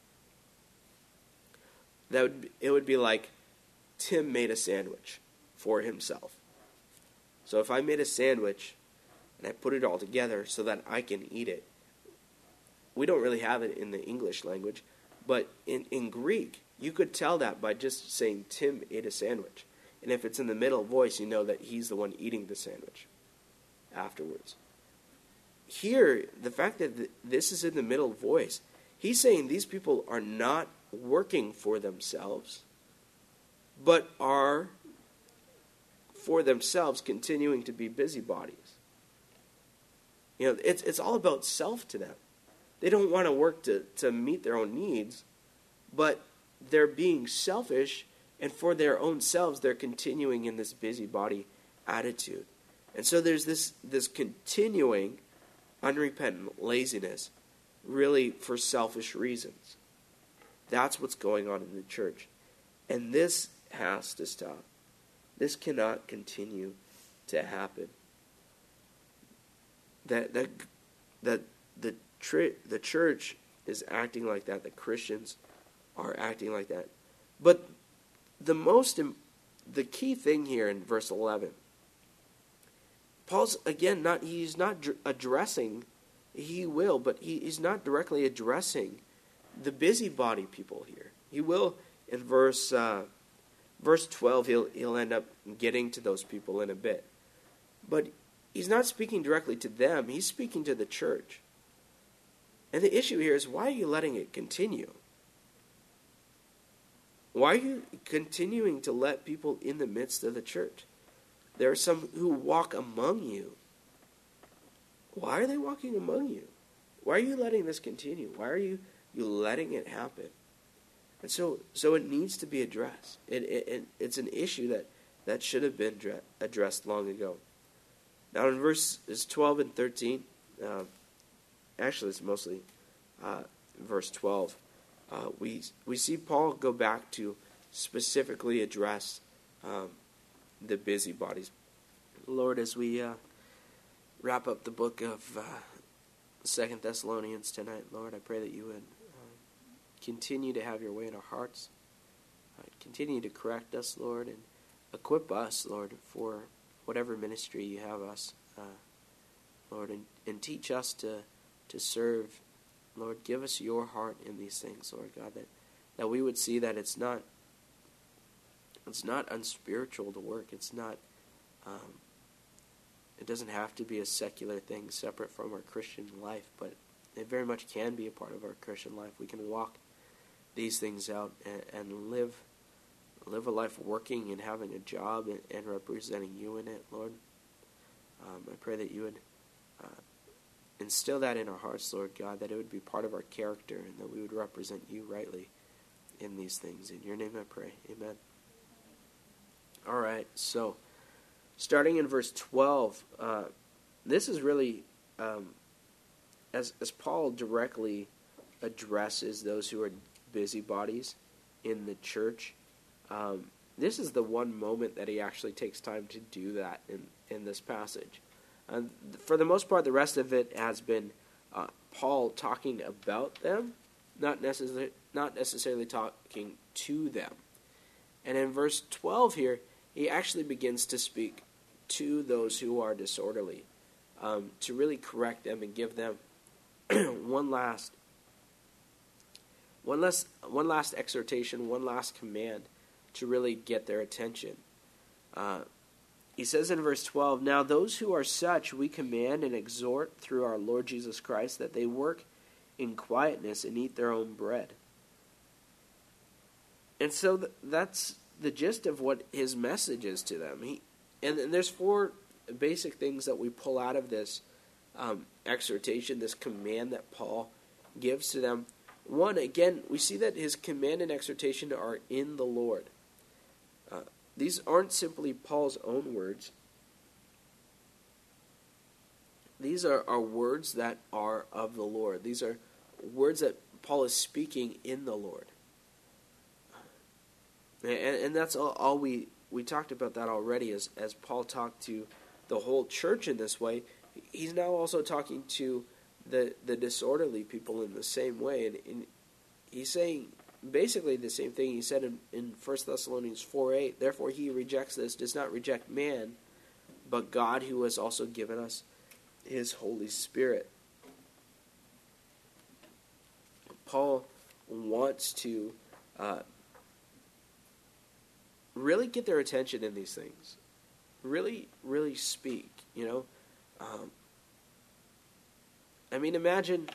It would be like Tim made a sandwich for himself. So if I made a sandwich and I put it all together so that I can eat it, we don't really have it in the English language, but in Greek, you could tell that by just saying Tim ate a sandwich. And if it's in the middle voice, you know that he's the one eating the sandwich afterwards. Here, the fact that this is in the middle voice, he's saying these people are not working for themselves, but are for themselves continuing to be busybodies. It's all about self to them. They don't want to work to meet their own needs, but they're being selfish, and for their own selves, they're continuing in this busybody attitude. And so there's this continuing unrepentant laziness, really for selfish reasons. That's what's going on in the church. And this has to stop. This cannot continue to happen. That the church is acting like that. The Christians are acting like that. But the key thing here in verse 11, Paul's again he's not addressing. He will, but he's not directly addressing the busybody people here. He will in verse 12. He'll end up getting to those people in a bit, but he's not speaking directly to them. He's speaking to the church. And the issue here is, why are you letting it continue? Why are you continuing to let people in the midst of the church? There are some who walk among you. Why are they walking among you? Why are you letting this continue? Why are you letting it happen? And so it needs to be addressed. It's an issue that should have been addressed long ago. Now in verses 12 and 13, actually it's mostly verse 12, we see Paul go back to specifically address the busybodies. Lord, as we wrap up the book of 2 Thessalonians tonight, Lord, I pray that you would continue to have your way in our hearts. Continue to correct us, Lord, and equip us, Lord, for whatever ministry you have us, Lord, and teach us to serve. Lord, give us your heart in these things, Lord God, that we would see that it's not unspiritual to work. It's not. It doesn't have to be a secular thing separate from our Christian life, but it very much can be a part of our Christian life. We can walk these things out and live a life working and having a job and representing you in it, Lord. I pray that you would instill that in our hearts, Lord God, that it would be part of our character and that we would represent you rightly in these things. In your name I pray. Amen. All right, so starting in verse 12, this is really, as Paul directly addresses those who are busybodies in the church, this is the one moment that he actually takes time to do that in this passage. For the most part, the rest of it has been Paul talking about them, not necessarily talking to them. And in verse 12 here, he actually begins to speak to those who are disorderly, to really correct them and give them one last exhortation, one last command to really get their attention. He says in verse 12, "Now those who are such we command and exhort through our Lord Jesus Christ that they work in quietness and eat their own bread." And so that's the gist of what his message is to them. And there's four basic things that we pull out of this exhortation, this command that Paul gives to them. One, again, we see that his command and exhortation are in the Lord. These aren't simply Paul's own words. These are words that are of the Lord. These are words that Paul is speaking in the Lord. And that's all we talked about that already as Paul talked to the whole church in this way. He's now also talking to the disorderly people in the same way. And he's saying basically the same thing he said in 1 Thessalonians 4:8. "Therefore he who rejects this does not reject man, but God who has also given us his Holy Spirit." Paul wants to really get their attention in these things. Really, really speak, you know. I mean, imagine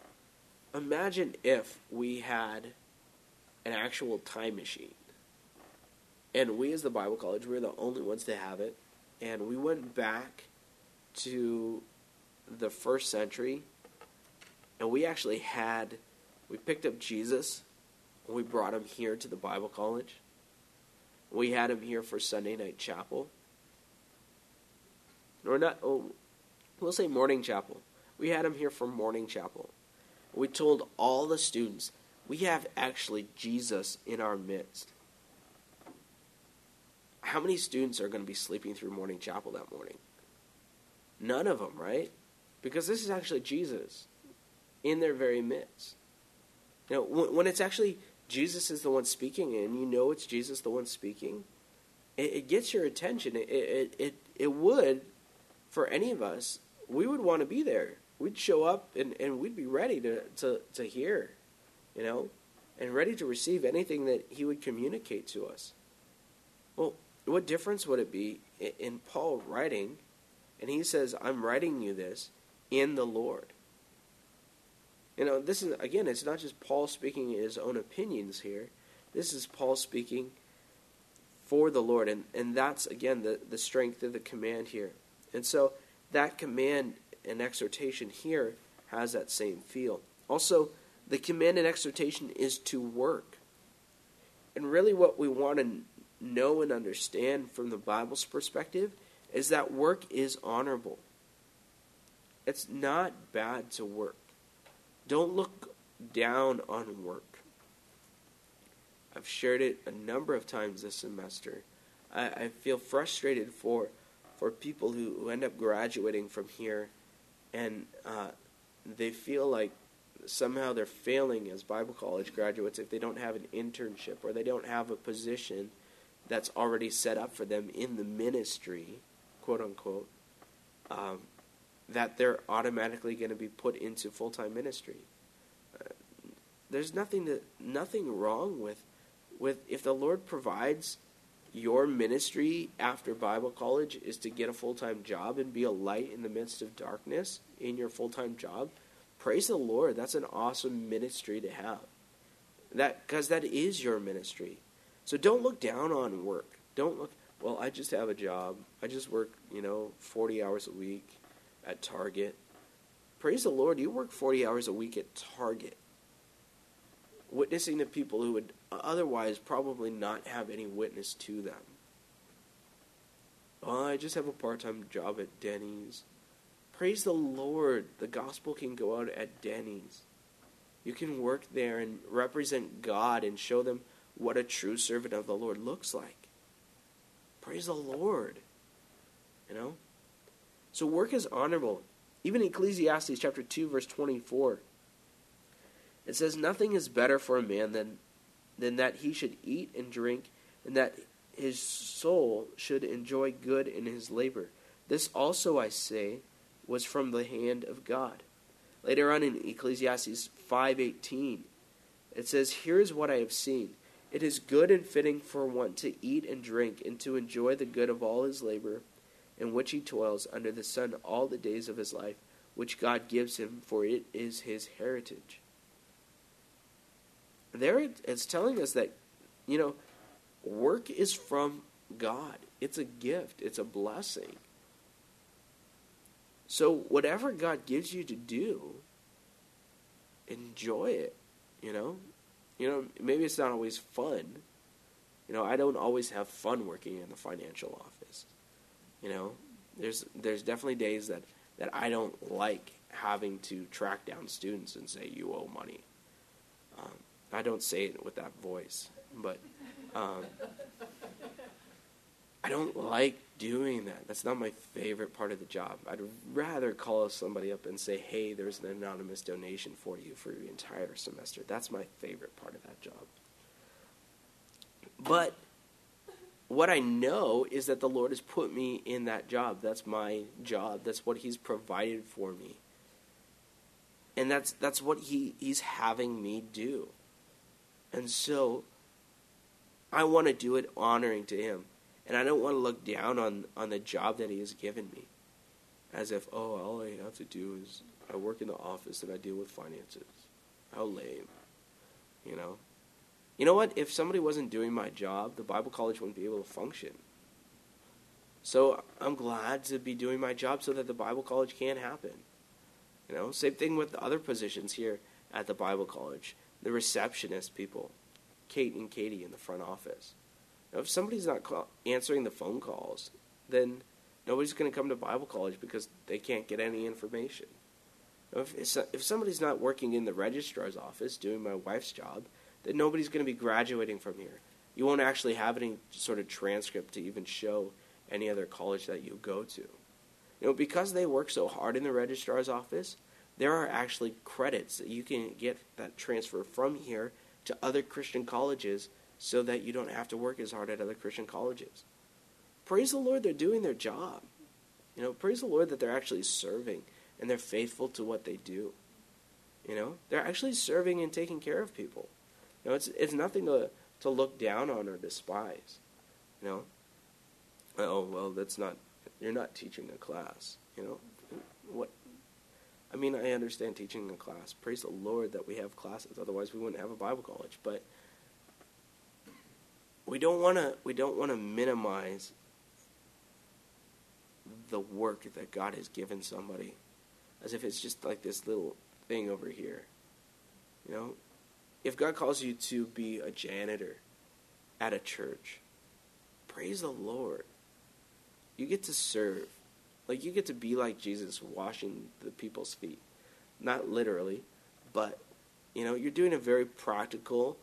if we had an actual time machine. And we as the Bible College, we're the only ones to have it. And we went back to the first century. And we actually we picked up Jesus. And we brought him here to the Bible College. We had him here for Sunday night chapel. Or not, we'll say morning chapel. We had him here for morning chapel. We told all the students, we have actually Jesus in our midst. How many students are going to be sleeping through morning chapel that morning? None of them, right? Because this is actually Jesus in their very midst. You know, when it's actually Jesus is the one speaking, and you know it's Jesus the one speaking, it gets your attention. It would, for any of us, we would want to be there. We'd show up and we'd be ready to hear, you know, and ready to receive anything that he would communicate to us. Well, what difference would it be in Paul writing, and he says, I'm writing you this in the Lord. You know, this is, again, it's not just Paul speaking his own opinions here. This is Paul speaking for the Lord, and that's, again, the strength of the command here. And so that command and exhortation here has that same feel. Also, the command and exhortation is to work. And really what we want to know and understand from the Bible's perspective is that work is honorable. It's not bad to work. Don't look down on work. I've shared it a number of times this semester. I feel frustrated for people who end up graduating from here, and they feel like somehow they're failing as Bible college graduates if they don't have an internship or they don't have a position that's already set up for them in the ministry, quote unquote, that they're automatically going to be put into full-time ministry. There's nothing wrong with if the Lord provides your ministry after Bible college is to get a full-time job and be a light in the midst of darkness in your full-time job. Praise the Lord. That's an awesome ministry to have. Because that is your ministry. So don't look down on work. Don't look, well, I just have a job. I just work, 40 hours a week at Target. Praise the Lord, you work 40 hours a week at Target, witnessing to people who would otherwise probably not have any witness to them. Oh, I just have a part-time job at Denny's. Praise the Lord, the gospel can go out at Denny's. You can work there and represent God and show them what a true servant of the Lord looks like. Praise the Lord. So work is honorable. Even Ecclesiastes chapter 2, verse 24. It says, nothing is better for a man than that he should eat and drink, and that his soul should enjoy good in his labor. This also, I say, was from the hand of God. Later on in Ecclesiastes 5:18, it says, here is what I have seen. It is good and fitting for one to eat and drink, and to enjoy the good of all his labor, in which he toils under the sun all the days of his life, which God gives him, for it is his heritage. There it's telling us that, work is from God. It's a gift. It's a blessing. So whatever God gives you to do, enjoy it, maybe it's not always fun. I don't always have fun working in the financial office. There's definitely days that I don't like having to track down students and say, you owe money. I don't say it with that voice, but I don't like doing that. That's not my favorite part of the job. I'd rather call somebody up and say, hey, there's an anonymous donation for you for your entire semester. That's my favorite part of that job. But what I know is that the Lord has put me in that job. That's my job. That's what he's provided for me. And that's what he's having me do. And so I want to do it honoring to him. And I don't want to look down on the job that he has given me. As if, all I have to do is I work in the office and I deal with finances. How lame. You know what? If somebody wasn't doing my job, the Bible college wouldn't be able to function. So I'm glad to be doing my job so that the Bible college can happen. Same thing with the other positions here at the Bible college. The receptionist people, Kate and Katie in the front office. Now, if somebody's not answering the phone calls, then Nobody's going to come to Bible college because they can't get any information. If somebody's not working in the registrar's office doing my wife's job, then nobody's going to be graduating from here. You won't actually have any sort of transcript to even show any other college that you go to. Because they work so hard in the registrar's office, there are actually credits that you can get that transfer from here to other Christian colleges so that you don't have to work as hard at other Christian colleges. Praise the Lord, they're doing their job. Praise the Lord that they're actually serving and they're faithful to what they do. They're actually serving and taking care of people. It's nothing to look down on or despise. Oh, well, that's not, you're not teaching a class. What? I mean, I understand teaching a class. Praise the Lord that we have classes. Otherwise, we wouldn't have a Bible college. But we don't want to minimize the work that God has given somebody, as if it's just like this little thing over here. If God calls you to be a janitor at a church, praise the Lord. You get to serve. Like, you get to be like Jesus, washing the people's feet. Not literally, but, you're doing a very practical,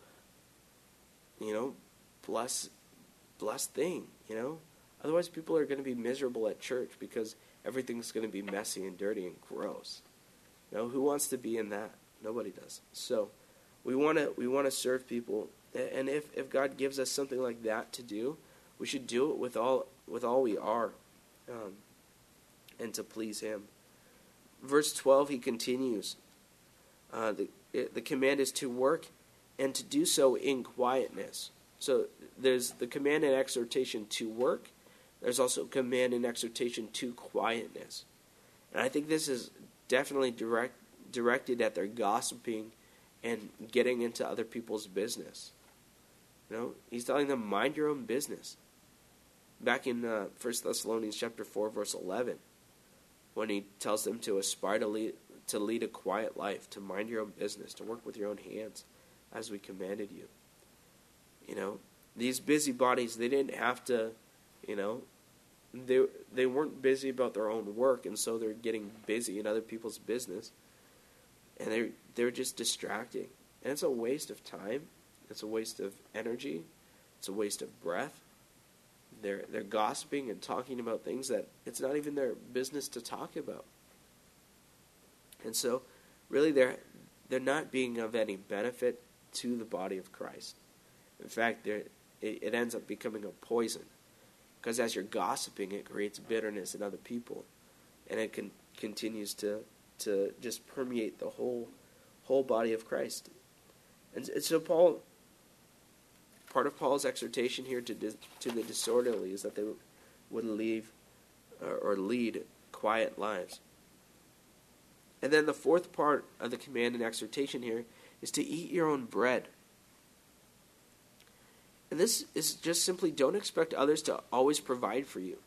blessed thing, Otherwise, people are going to be miserable at church because everything's going to be messy and dirty and gross. Who wants to be in that? Nobody does. So, we want to serve people, and if God gives us something like that to do, we should do it with all we are, and to please Him. Verse 12, he continues. The command is to work and to do so in quietness. So there's the command and exhortation to work. There's also command and exhortation to quietness. And I think this is definitely directed at their gossiping and getting into other people's business. He's telling them, mind your own business. Back in 1 Thessalonians chapter 4, verse 11, when he tells them to aspire to lead a quiet life, to mind your own business, to work with your own hands, as we commanded you. These busybodies, they didn't have to, they weren't busy about their own work, and so they're getting busy in other people's business, and they're just distracting. And it's a waste of time. It's a waste of energy. It's a waste of breath. They're gossiping and talking about things that it's not even their business to talk about. And so, really, they're not being of any benefit to the body of Christ. In fact, it ends up becoming a poison, because as you're gossiping, it creates bitterness in other people, and it continues to just permeate the whole body of Christ. And so part of Paul's exhortation here to the disorderly is that they would lead quiet lives. And then the fourth part of the command and exhortation here is to eat your own bread. And this is just simply, don't expect others to always provide for you.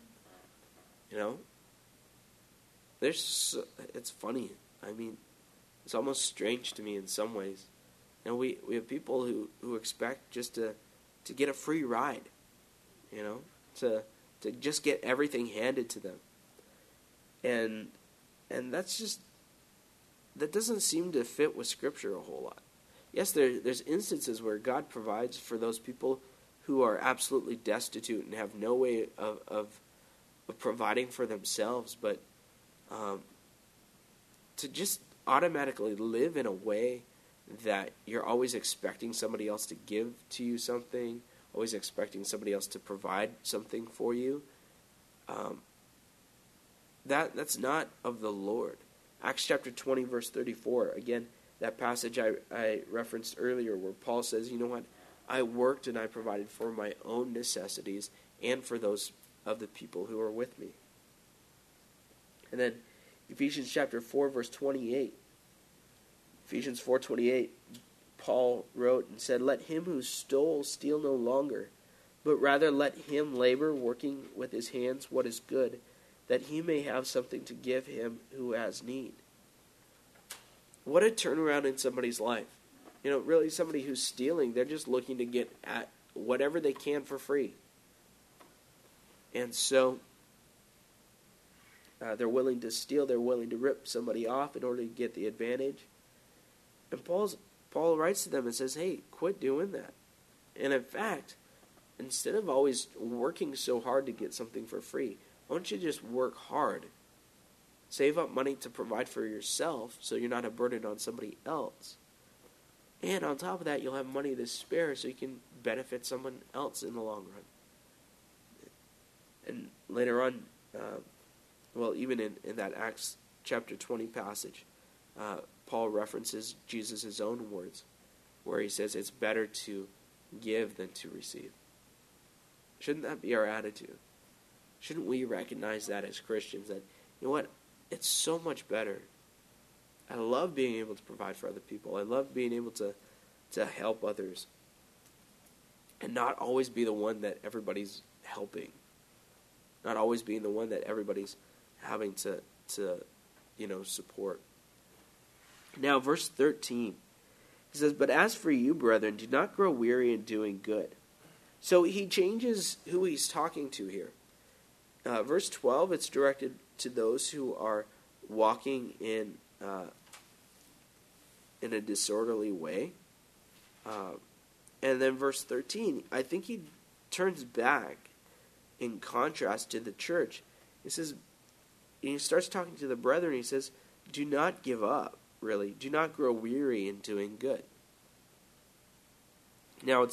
It's funny. I mean, it's almost strange to me in some ways. We have people who expect just to get a free ride, to just get everything handed to them. And that doesn't seem to fit with Scripture a whole lot. Yes, there's instances where God provides for those people who are absolutely destitute and have no way of providing for themselves, but to just automatically live in a way that you're always expecting somebody else to give to you something, always expecting somebody else to provide something for you, that's not of the Lord. Acts chapter 20, verse 34, again, that passage I referenced earlier where Paul says, you know what, I worked and I provided for my own necessities and for those of the people who are with me. And then Ephesians chapter 4, verse 28. Ephesians 4:28, Paul wrote and said, let him who stole steal no longer, but rather let him labor, working with his hands what is good, that he may have something to give him who has need. What a turnaround in somebody's life. Really somebody who's stealing, they're just looking to get at whatever they can for free. And so, They're willing to steal. They're willing to rip somebody off in order to get the advantage. And Paul writes to them and says, hey, quit doing that. And in fact, instead of always working so hard to get something for free, why don't you just work hard? Save up money to provide for yourself so you're not a burden on somebody else. And on top of that, you'll have money to spare so you can benefit someone else in the long run. And later on, even in that Acts chapter 20 passage, Paul references Jesus' own words, where he says it's better to give than to receive. Shouldn't that be our attitude? Shouldn't we recognize that as Christians, that, you know what, it's so much better. I love being able to provide for other people. I love being able to help others and not always be the one that everybody's helping. Not always being the one that everybody's having to support. Now, verse 13, he says, but as for you, brethren, do not grow weary in doing good. So he changes who he's talking to here. Verse 12, it's directed to those who are walking in a disorderly way. And then verse 13, I think he turns back in contrast to the church. He says, he starts talking to the brethren, he says, do not give up, really. Do not grow weary in doing good. Now,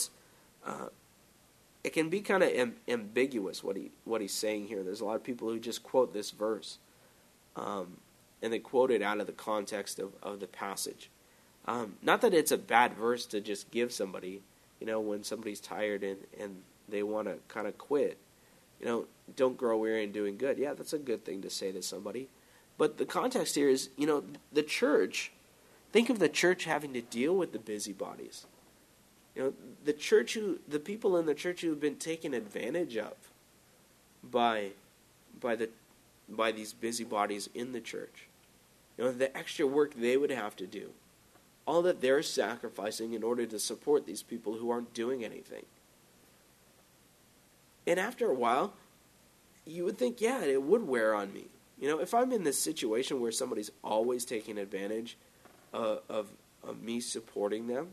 it can be kind of ambiguous what he's saying here. There's a lot of people who just quote this verse, and they quote it out of the context of the passage. Not that it's a bad verse to just give somebody, when somebody's tired and they want to kind of quit. Don't grow weary in doing good. Yeah, that's a good thing to say to somebody. But the context here is, the church. Think of the church having to deal with the busybodies. The people in the church who have been taken advantage of by these busybodies in the church. The extra work they would have to do. All that they're sacrificing in order to support these people who aren't doing anything. And after a while, you would think, yeah, it would wear on me. If I'm in this situation where somebody's always taking advantage of me supporting them,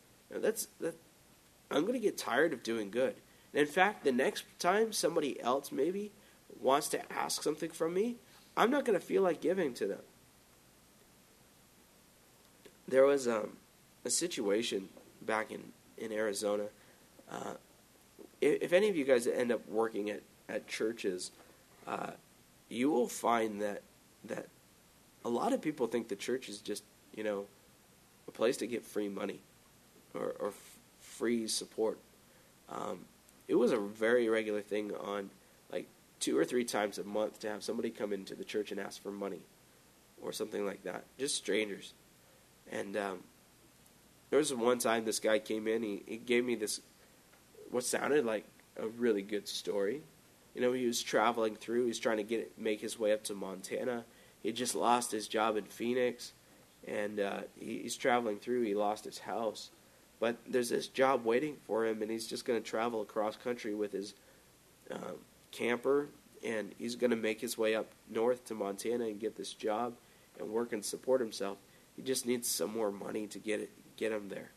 I'm going to get tired of doing good. And in fact, the next time somebody else maybe wants to ask something from me, I'm not going to feel like giving to them. There was a situation back in Arizona. If any of you guys end up working at churches, you will find that a lot of people think the church is just, a place to get free money or free support. It was a very regular thing on like 2 or 3 times a month to have somebody come into the church and ask for money or something like that. Just strangers. And there was one time this guy came in, he gave me this, what sounded like a really good story. He was traveling through, he was trying to make his way up to Montana. He just lost his job in Phoenix, and he's traveling through, he lost his house. But there's this job waiting for him, and he's just going to travel across country with his camper, and he's going to make his way up north to Montana and get this job and work and support himself. He just needs some more money to get him there.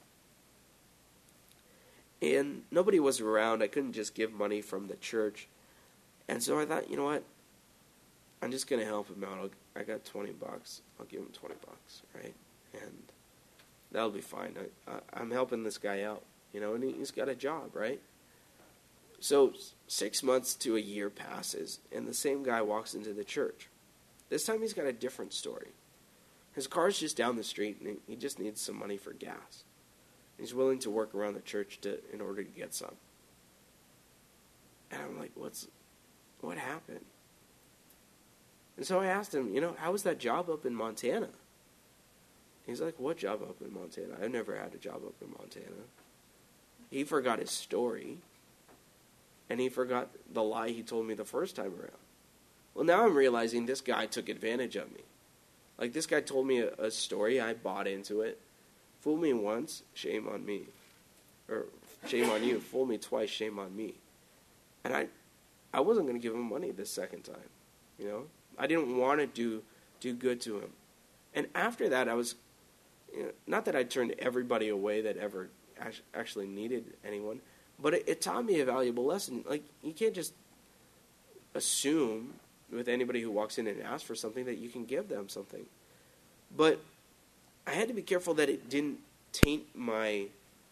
And nobody was around. I couldn't just give money from the church. And so I thought, you know what? I'm just going to help him out. I got $20. I'll give him $20, right? And that'll be fine. I'm helping this guy out, and he's got a job, right? So 6 months to a year passes, and the same guy walks into the church. This time he's got a different story. His car's just down the street, and he just needs some money for gas. He's willing to work around the church in order to get some. And I'm like, what happened? And so I asked him, how was that job up in Montana? He's like, what job up in Montana? I've never had a job up in Montana. He forgot his story, and he forgot the lie he told me the first time around. Well, now I'm realizing this guy took advantage of me. Like, this guy told me a story, I bought into it. Fool me once, shame on me. Or, shame on you. Fool me twice, shame on me. And I wasn't going to give him money this second time. I didn't want to do good to him. And after that, I was, not that I turned everybody away that ever actually needed anyone, but it taught me a valuable lesson. Like, you can't just assume with anybody who walks in and asks for something that you can give them something. But I had to be careful that it didn't taint my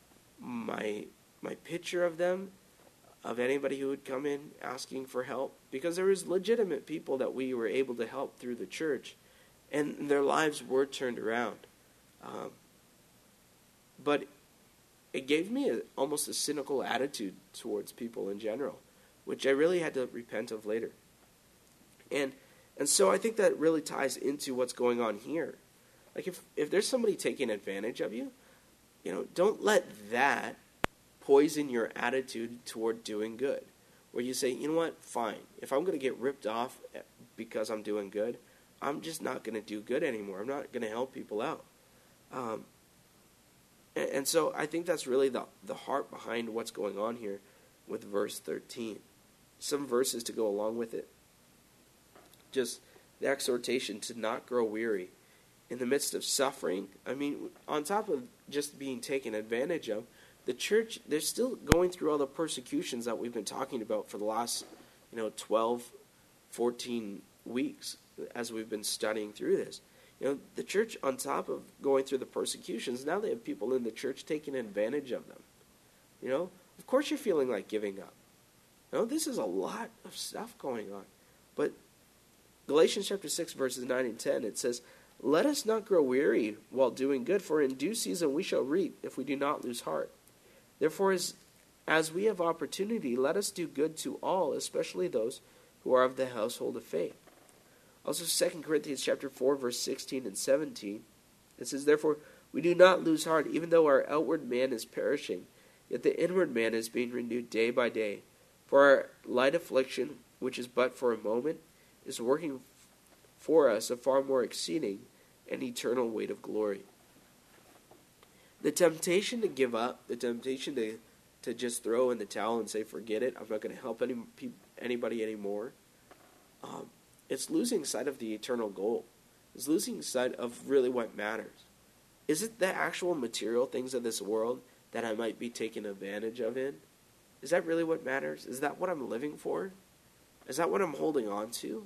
picture of them, of anybody who would come in asking for help, because there was legitimate people that we were able to help through the church, and their lives were turned around. But it gave me almost a cynical attitude towards people in general, which I really had to repent of later. And so I think that really ties into what's going on here. Like, if there's somebody taking advantage of you, don't let that poison your attitude toward doing good. Where you say, you know what, fine. If I'm going to get ripped off because I'm doing good, I'm just not going to do good anymore. I'm not going to help people out. And so I think that's really the heart behind what's going on here with verse 13. Some verses to go along with it. Just the exhortation to not grow weary in the midst of suffering. I mean, on top of just being taken advantage of, the church, they're still going through all the persecutions that we've been talking about for the last, 12, 14 weeks as we've been studying through this. The church, on top of going through the persecutions, now they have people in the church taking advantage of them. Of course you're feeling like giving up. This is a lot of stuff going on. But Galatians chapter 6, verses 9 and 10, it says, "Let us not grow weary while doing good, for in due season we shall reap if we do not lose heart. Therefore, as we have opportunity, let us do good to all, especially those who are of the household of faith." Also, 2 Corinthians chapter 4, verse 16 and 17, it says, "Therefore, we do not lose heart, even though our outward man is perishing, yet the inward man is being renewed day by day. For our light affliction, which is but for a moment, is working for us a far more exceeding and eternal weight of glory." The temptation to give up, the temptation to just throw in the towel and say, forget it, I'm not going to help anybody anymore, it's losing sight of the eternal goal. It's losing sight of really what matters. Is it the actual material things of this world that I might be taken advantage of in? Is that really what matters? Is that what I'm living for? Is that what I'm holding on to?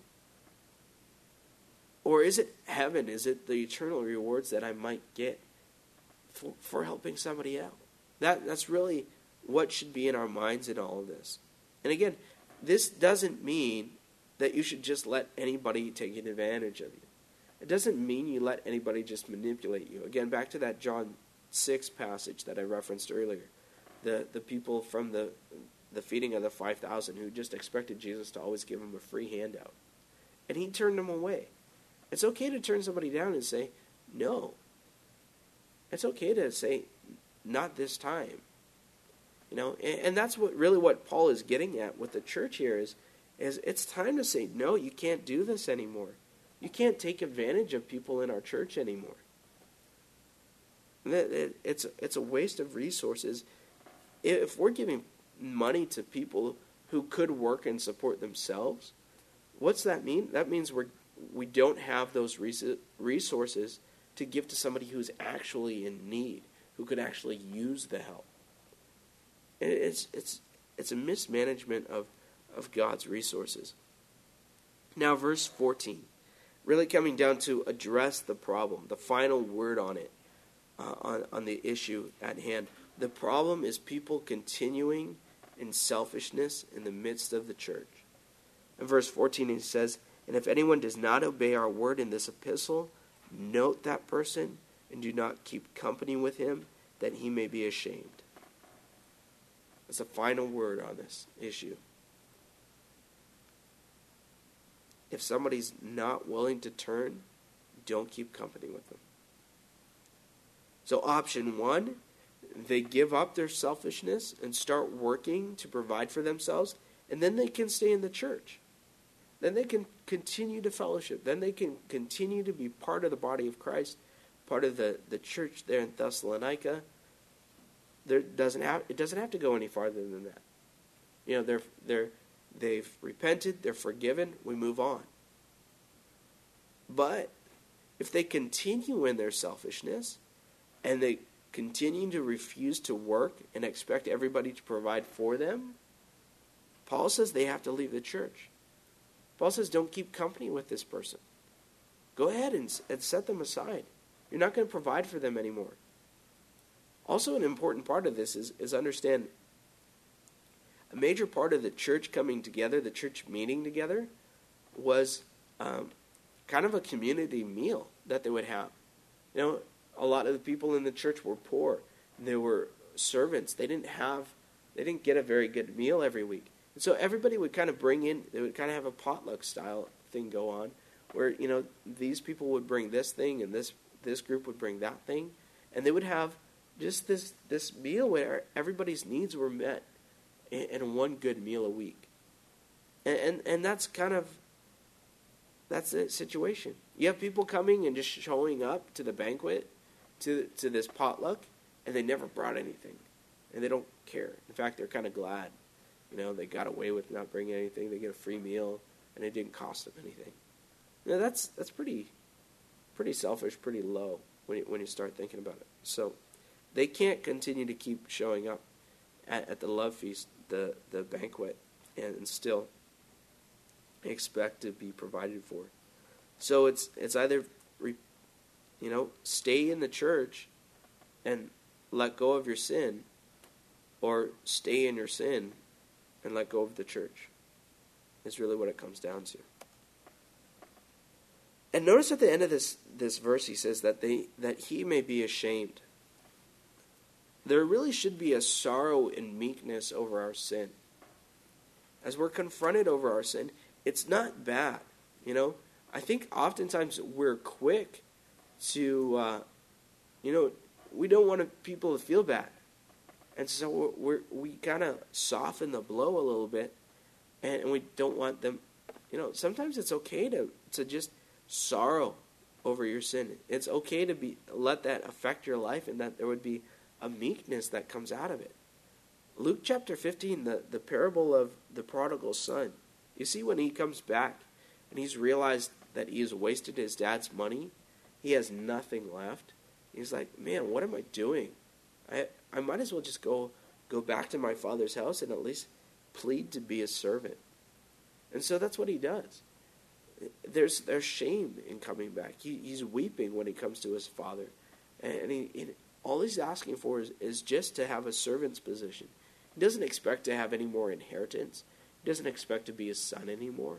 Or is it heaven? Is it the eternal rewards that I might get for helping somebody out? That's really what should be in our minds in all of this. And again, this doesn't mean that you should just let anybody take advantage of you. It doesn't mean you let anybody just manipulate you. Again, back to that John 6 passage that I referenced earlier. The people from the feeding of the 5,000 who just expected Jesus to always give them a free handout. And he turned them away. It's okay to turn somebody down and say, no. It's okay to say, not this time. And that's what Paul is getting at with the church here is it's time to say, no, you can't do this anymore. You can't take advantage of people in our church anymore. It's a waste of resources. If we're giving money to people who could work and support themselves, what's that mean? That means we don't have those resources to give to somebody who's actually in need, who could actually use the help. It's a mismanagement of God's resources. Now, verse 14, really coming down to address the problem, the final word on it, on the issue at hand. The problem is people continuing in selfishness in the midst of the church. In verse 14, he says, "And if anyone does not obey our word in this epistle, note that person and do not keep company with him, that he may be ashamed." That's a final word on this issue. If somebody's not willing to turn, don't keep company with them. So option one, they give up their selfishness and start working to provide for themselves, and then they can stay in the church. Then they can continue to fellowship. Then they can continue to be part of the body of Christ, part of the church there in Thessalonica. It doesn't have to go any farther than that. They've repented, they're forgiven, we move on. But if they continue in their selfishness and they continue to refuse to work and expect everybody to provide for them, Paul says they have to leave the church. Paul says don't keep company with this person. Go ahead and set them aside. You're not going to provide for them anymore. Also, an important part of this is understand a major part of the church coming together, the church meeting together, was kind of a community meal that they would have. A lot of the people in the church were poor. They were servants. They didn't get a very good meal every week. And so everybody would kind of they would kind of have a potluck style thing go on where, these people would bring this thing and this group would bring that thing. And they would have just this meal where everybody's needs were met in one good meal a week. And that's the situation. You have people coming and just showing up to the banquet, to this potluck, and they never brought anything. And they don't care. In fact, they're kind of glad. They got away with not bringing anything. They get a free meal, and it didn't cost them anything. That's pretty selfish, pretty low when you start thinking about it. So they can't continue to keep showing up at the love feast, the banquet, and still expect to be provided for. So it's either stay in the church and let go of your sin, or stay in your sin and let go of the church. Is really what it comes down to. And notice at the end of this verse, he says that he may be ashamed. There really should be a sorrow and meekness over our sin. As we're confronted over our sin, it's not bad. I think oftentimes we're quick to, we don't want people to feel bad. And so we kind of soften the blow a little bit, and we don't want them, sometimes it's okay to just sorrow over your sin. It's okay to let that affect your life, and that there would be a meekness that comes out of it. Luke chapter 15, the parable of the prodigal son. You see, when he comes back and he's realized that he has wasted his dad's money, he has nothing left. He's like, man, what am I doing? I might as well just go back to my father's house and at least plead to be a servant. And so that's what he does. There's shame in coming back. He's weeping when he comes to his father. And all he's asking for is just to have a servant's position. He doesn't expect to have any more inheritance. He doesn't expect to be a son anymore.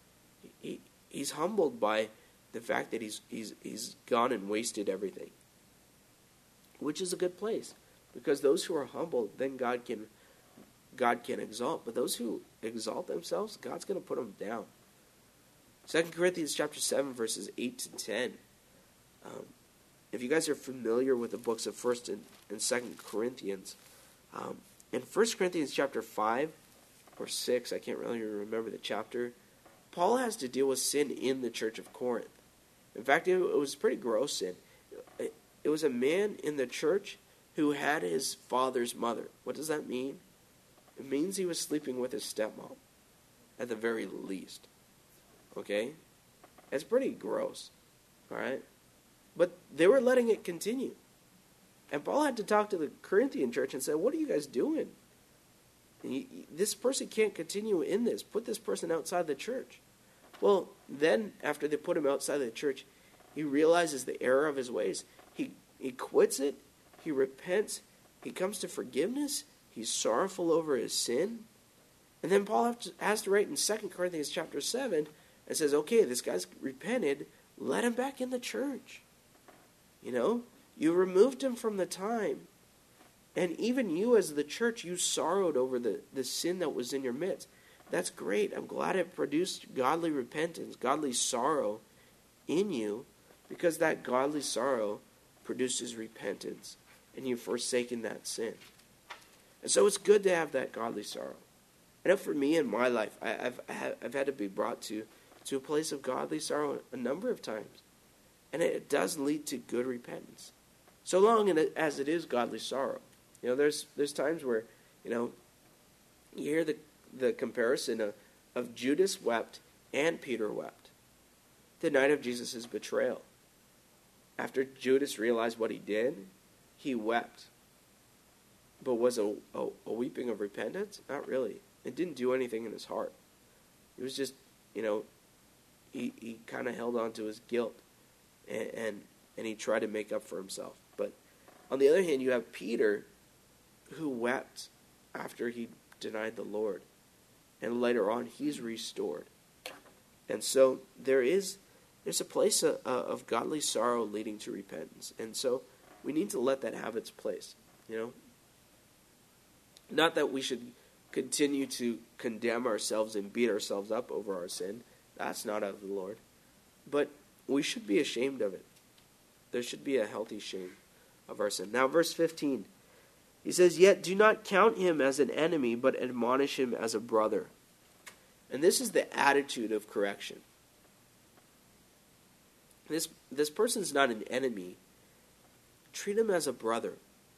He's humbled by the fact that he's gone and wasted everything, which is a good place, because those who are humbled, then God can exalt. But those who exalt themselves, God's going to put them down. 2 Corinthians chapter 7, verses 8 to 10. If you guys are familiar with the books of 1st and 2nd Corinthians, in 1 Corinthians chapter 5 or 6, I can't really remember the chapter, Paul has to deal with sin in the church of Corinth. In fact, it was pretty gross sin. It was a man in the church who had his father's mother. What does that mean? It means he was sleeping with his stepmom, at the very least. Okay? It's pretty gross. All right? But they were letting it continue. And Paul had to talk to the Corinthian church and say, what are you guys doing? This person can't continue in this. Put this person outside the church. Well, then, after they put him outside the church, he realizes the error of his ways. He quits it. He repents. He comes to forgiveness. He's sorrowful over his sin. And then Paul has to write in 2 Corinthians chapter 7 and says, okay, this guy's repented. Let him back in the church. You removed him from the time. And even you as the church, you sorrowed over the sin that was in your midst. That's great. I'm glad it produced godly repentance, godly sorrow in you, because that godly sorrow produces repentance, and you've forsaken that sin. And so it's good to have that godly sorrow. I know for me in my life, I've had to be brought to a place of godly sorrow a number of times. And it does lead to good repentance. So long as it is godly sorrow. There's times where, you hear the comparison of Judas wept and Peter wept. the night of Jesus' betrayal. After Judas realized what he did, he wept. But was a weeping of repentance? Not really. It didn't do anything in his heart. It was just, he kind of held on to his guilt, and he tried to make up for himself. But on the other hand, you have Peter, who wept after he denied the Lord. And later on, he's restored. And so there's a place of godly sorrow leading to repentance. And so we need to let that have its place, Not that we should continue to condemn ourselves and beat ourselves up over our sin. That's not of the Lord. But we should be ashamed of it. There should be a healthy shame of our sin. Now, verse 15. He says, "Yet do not count him as an enemy, but admonish him as a brother." And this is the attitude of correction. This person's not an enemy. Treat him as a brother.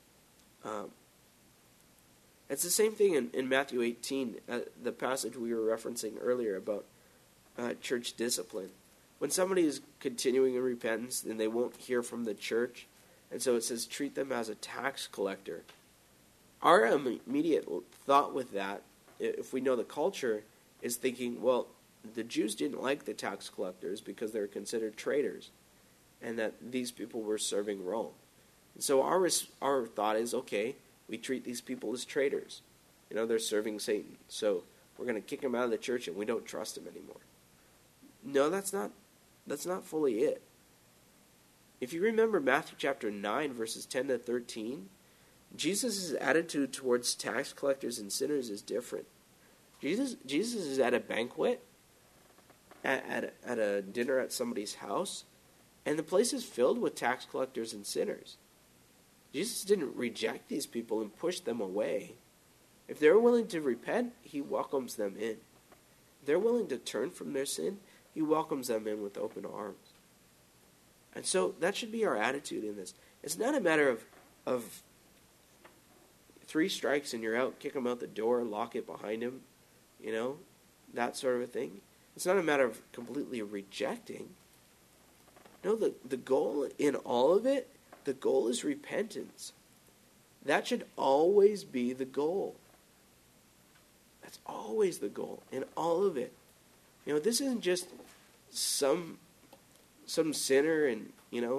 It's the same thing in Matthew 18, the passage we were referencing earlier about church discipline. When somebody is continuing in repentance, then they won't hear from the church. And so it says, treat them as a tax collector. Our immediate thought with that, if we know the culture, is thinking, well, the Jews didn't like the tax collectors because they were considered traitors, and that these people were serving Rome. And so our thought is, okay, we treat these people as traitors. They're serving Satan. So we're going to kick them out of the church and we don't trust them anymore. No, that's not fully it. If you remember Matthew chapter 9, verses 10 to 13, Jesus' attitude towards tax collectors and sinners is different. Jesus is at a banquet, at a dinner at somebody's house, and the place is filled with tax collectors and sinners. Jesus didn't reject these people and push them away. If they're willing to repent, he welcomes them in. If they're willing to turn from their sin, he welcomes them in with open arms. And so that should be our attitude in this. It's not a matter of 3 strikes and you're out, kick him out the door, lock it behind him, that sort of a thing. It's not a matter of completely rejecting. No, the goal in all of it, the goal is repentance. That should always be the goal. That's always the goal in all of it. This isn't just some sinner and,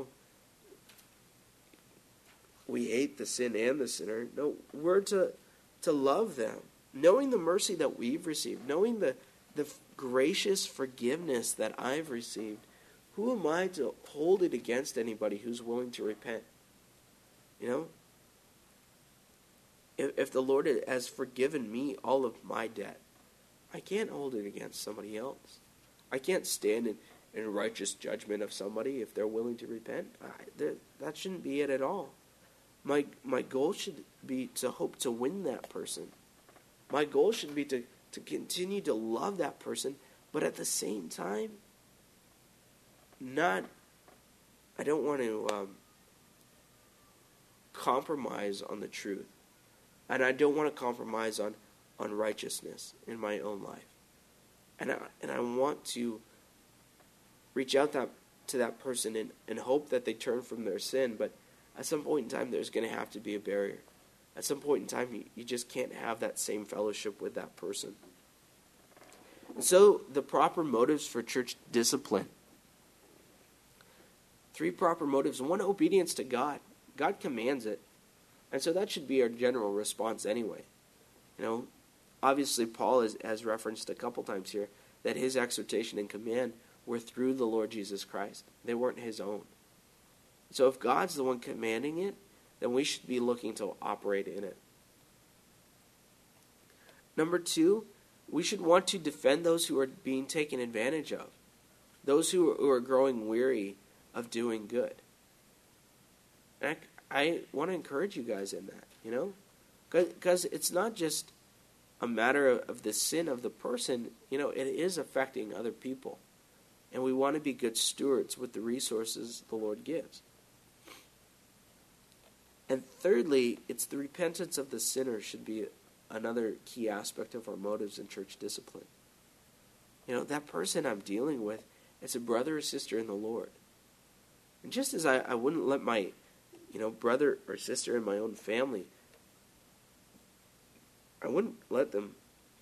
we hate the sin and the sinner. No, we're to love them. Knowing the mercy that we've received, knowing the gracious forgiveness that I've received, who am I to hold it against anybody who's willing to repent? If the Lord has forgiven me all of my debt, I can't hold it against somebody else. I can't stand in righteous judgment of somebody if they're willing to repent. That shouldn't be it at all. My goal should be to hope to win that person. My goal should be to continue to love that person, but at the same time, I don't want to compromise on the truth. And I don't want to compromise on righteousness in my own life. And I want to reach out to that person and hope that they turn from their sin, but at some point in time there's going to have to be a barrier. At some point in time you just can't have that same fellowship with that person. And so the proper motives for church discipline. 3 proper motives. 1, obedience to God. God commands it. And so that should be our general response anyway. Obviously Paul has referenced a couple times here that his exhortation and command were through the Lord Jesus Christ. They weren't his own. So if God's the one commanding it, then we should be looking to operate in it. Number 2, we should want to defend those who are being taken advantage of. Those who are growing weary of doing good. And I want to encourage you guys in that, because it's not just a matter of the sin of the person, it is affecting other people. And we want to be good stewards with the resources the Lord gives. And thirdly, it's the repentance of the sinner should be another key aspect of our motives in church discipline. That person I'm dealing with as a brother or sister in the Lord. And just as I wouldn't let my, brother or sister in my own family, I wouldn't let them,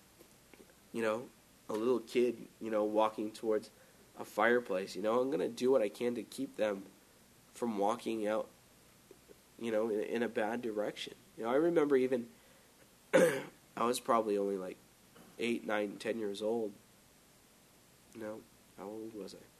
a little kid, walking towards a fireplace. I'm going to do what I can to keep them from walking out, in a bad direction. I remember even, I was probably only like 8, 9, 10 years old. No, how old was I?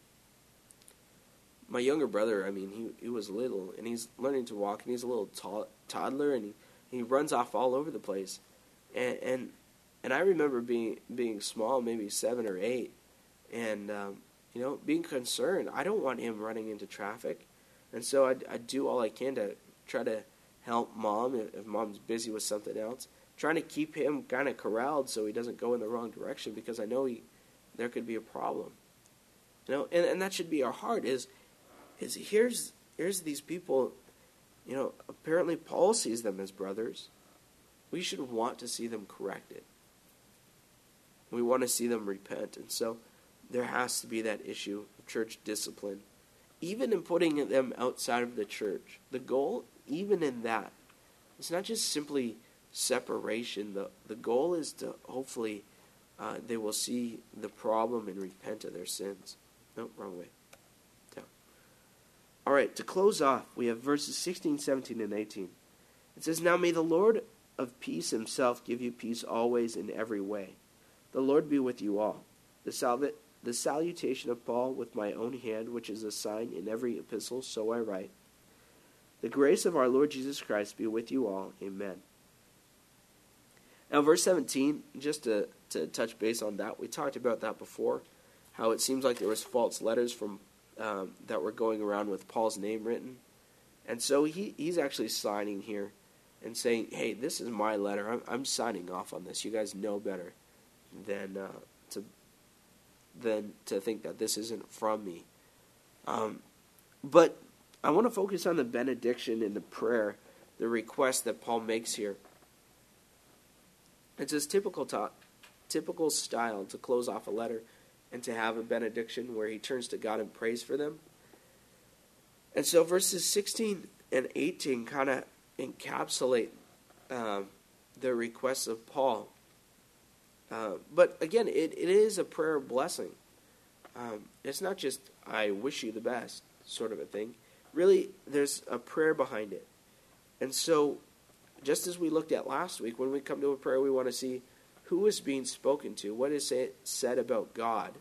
My younger brother, he was little, and he's learning to walk, and he's a little toddler, and he runs off all over the place. And I remember being small, maybe 7 or 8, and being concerned. I don't want him running into traffic, and so I do all I can to try to help Mom if Mom's busy with something else, trying to keep him kind of corralled so he doesn't go in the wrong direction, because I know there could be a problem. And that should be our heart. Is here's these people. Apparently Paul sees them as brothers. We should want to see them corrected. We want to see them repent. And so there has to be that issue of church discipline. Even in putting them outside of the church, the goal, even in that, it's not just simply separation. The goal is to hopefully they will see the problem and repent of their sins. No, wrong way. Down. All right, to close off, we have verses 16, 17, and 18. It says, "Now may the Lord of peace himself give you peace always in every way. The Lord be with you all. The salutation of Paul with my own hand, which is a sign in every epistle, so I write. The grace of our Lord Jesus Christ be with you all. Amen." Now, verse 17, just to touch base on that, we talked about that before, how it seems like there was false letters from that were going around with Paul's name written. And so he's actually signing here and saying, hey, this is my letter. I'm signing off on this. You guys know better than to think that this isn't from me. But I want to focus on the benediction and the prayer, the request that Paul makes here. It's his typical style to close off a letter and to have a benediction where he turns to God and prays for them. And so verses 16 and 18 kind of encapsulate the requests of Paul. But again, it is a prayer of blessing. It's not just, I wish you the best, sort of a thing. Really, there's a prayer behind it. And so, just as we looked at last week, when we come to a prayer, we want to see who is being spoken to, what is said about God.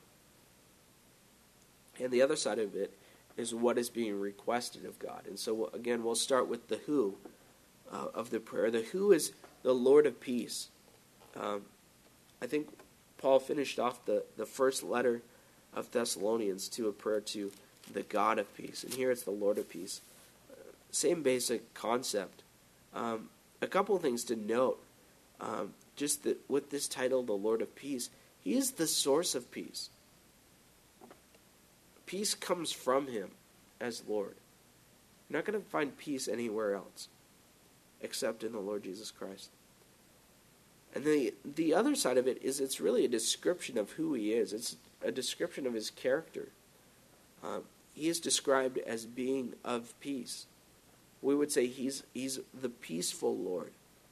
And the other side of it is what is being requested of God. And so, again, we'll start with the who of the prayer. The who is the Lord of peace. I think Paul finished off the first letter of Thessalonians to a prayer to the God of peace. And here it's the Lord of peace. Same basic concept. A couple of things to note. Just that with this title, the Lord of peace, he is the source of peace. Peace comes from him as Lord. You're not going to find peace anywhere else except in the Lord Jesus Christ. And the other side of it is it's really a description of who he is. It's a description of his character. He is described as being of peace. We would say he's the peaceful Lord.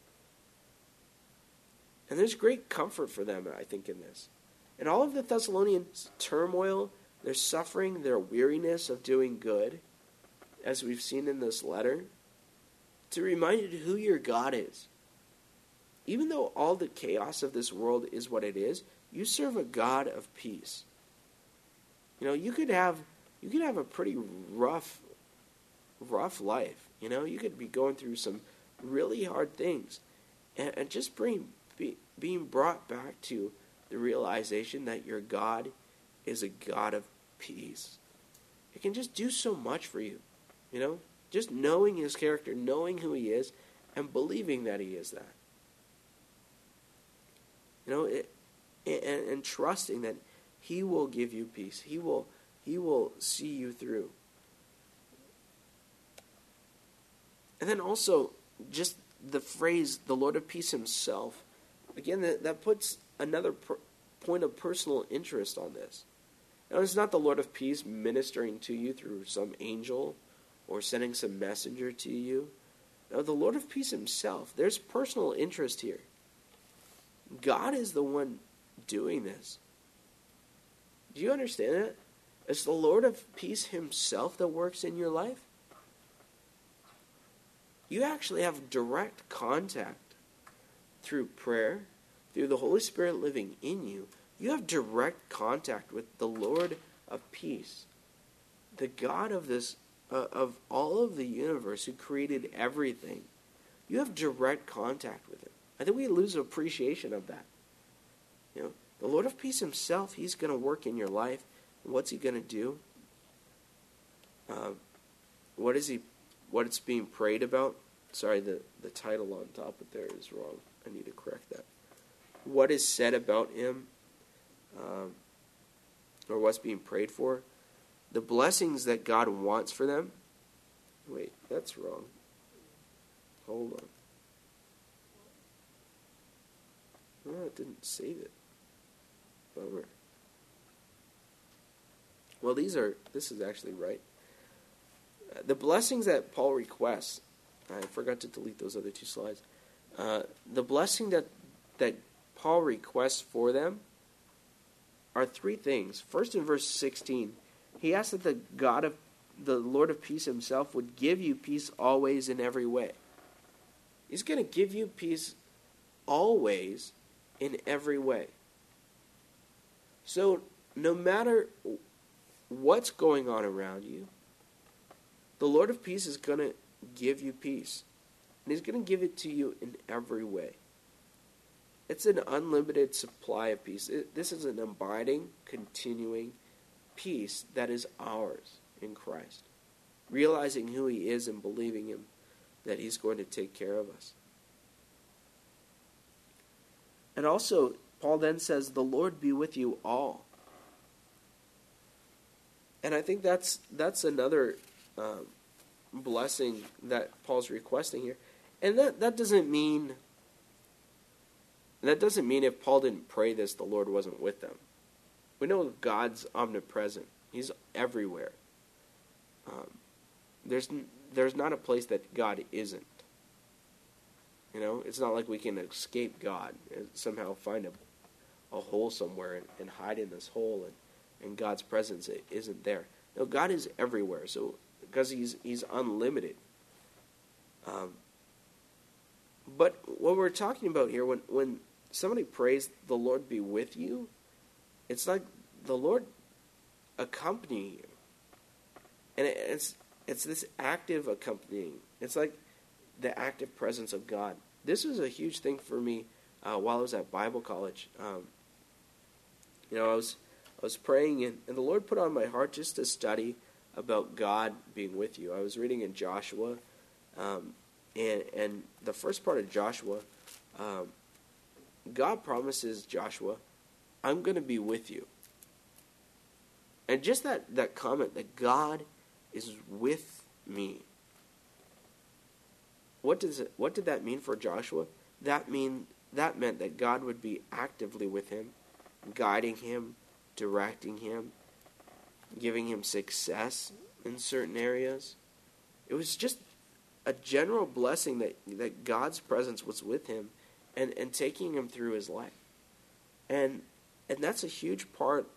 And there's great comfort for them, I think, in this. And all of the Thessalonians' turmoil, their suffering, their weariness of doing good, as we've seen in this letter, to remind you who your God is. Even though all the chaos of this world is what it is, you serve a God of peace. You could have a pretty rough life. You could be going through some really hard things, and just being brought back to the realization that your God is a God of peace. It can just do so much for you. Just knowing his character, knowing who he is, and believing that he is that. And trusting that he will give you peace. He will see you through. And then also, just the phrase, the Lord of peace himself, again, that puts another point of personal interest on this. Now, it's not the Lord of peace ministering to you through some angel or sending some messenger to you. No, the Lord of peace himself. There's personal interest here. God is the one doing this. Do you understand that? It's the Lord of peace himself that works in your life. You actually have direct contact through prayer, through the Holy Spirit living in you. You have direct contact with the Lord of peace, the God of this, of all of the universe, who created everything. You have direct contact with him. I think we lose appreciation of that. You know, the Lord of peace himself, he's going to work in your life. What's he going to do? What it's being prayed about? Sorry, the title on top of there is wrong. I need to correct that. What is said about him, or what's being prayed for? The blessings that God wants for them. Wait, that's wrong. Hold on. No, it didn't save it. Bummer. Well, this is actually right. The blessings that Paul requests, I forgot to delete those other two slides. The blessing that Paul requests for them are three things. First, in verse 16, he asks that the Lord of peace himself would give you peace always in every way. He's going to give you peace always in every way. So, no matter what's going on around you, the Lord of peace is going to give you peace. And he's going to give it to you in every way. It's an unlimited supply of peace. This is an abiding, continuing peace that is ours in Christ. Realizing who he is and believing him, that he's going to take care of us. And also, Paul then says, the Lord be with you all. And I think that's another blessing that Paul's requesting here. And that doesn't mean if Paul didn't pray this, the Lord wasn't with them. We know God's omnipresent. He's everywhere. There's not a place that God isn't. You know, it's not like we can escape God and somehow find a hole somewhere and hide in this hole and God's presence isn't there. No, God is everywhere. So because he's unlimited. But what we're talking about here, when somebody prays, the Lord be with you, it's like the Lord accompanying you. And it's this active accompanying. It's like the active presence of God. This was a huge thing for me while I was at Bible college. I was praying, and the Lord put on my heart just to study about God being with you. I was reading in Joshua, and the first part of Joshua, God promises Joshua, I'm going to be with you. And just that comment that God is with me. What did that mean for Joshua? That meant that God would be actively with him, guiding him, directing him, giving him success in certain areas. It was just a general blessing that God's presence was with him and taking him through his life. And that's a huge part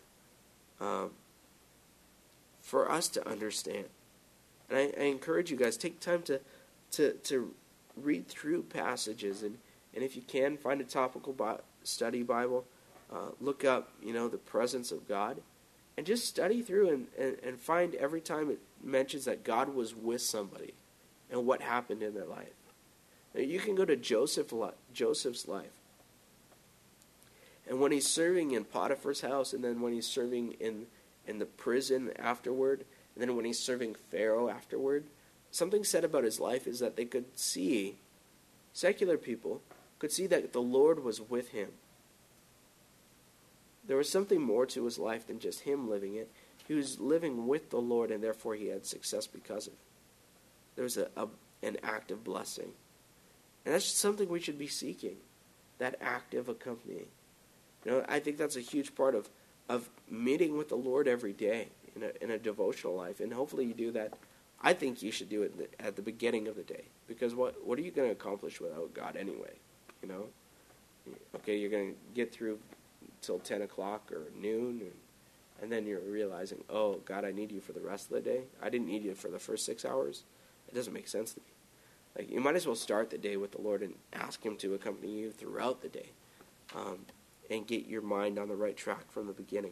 for us to understand. And I encourage you guys, take time to read through passages, and if you can, find a topical study Bible, look up, the presence of God, and just study through and find every time it mentions that God was with somebody and what happened in their life. Now, you can go to Joseph's life. And when he's serving in Potiphar's house, and then when he's serving in the prison afterward, and then when he's serving Pharaoh afterward, something said about his life is that they could see, secular people could see that the Lord was with him. There was something more to his life than just him living it. He was living with the Lord, and therefore he had success because of it. There was an active blessing. And that's just something we should be seeking, that active accompanying. I think that's a huge part of of meeting with the Lord every day in a devotional life. And hopefully you do that. I think you should do it at the beginning of the day, because what are you going to accomplish without God anyway? You know, okay, you're going to get through till 10 o'clock or noon, and then you're realizing, oh, God, I need you for the rest of the day. I didn't need you for the first 6 hours. It doesn't make sense to me. Like, you might as well start the day with the Lord and ask Him to accompany you throughout the day, and get your mind on the right track from the beginning.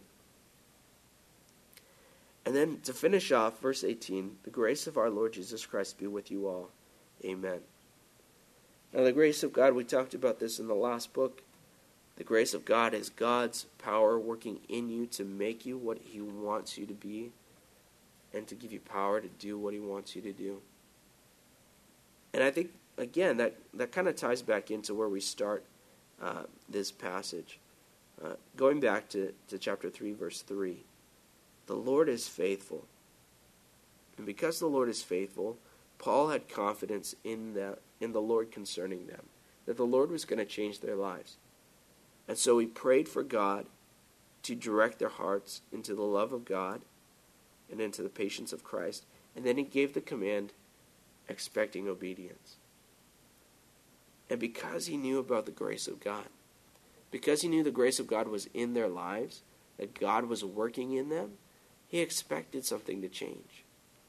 And then to finish off, verse 18, the grace of our Lord Jesus Christ be with you all. Amen. Now the grace of God, we talked about this in the last book. The grace of God is God's power working in you to make you what He wants you to be, and to give you power to do what He wants you to do. And I think, again, that kind of ties back into where we start this passage. Going back to chapter 3, verse 3. The Lord is faithful. And because the Lord is faithful, Paul had confidence in the Lord concerning them, that the Lord was going to change their lives. And so he prayed for God to direct their hearts into the love of God and into the patience of Christ. And then he gave the command, expecting obedience. And because he knew about the grace of God, because he knew the grace of God was in their lives, that God was working in them, he expected something to change.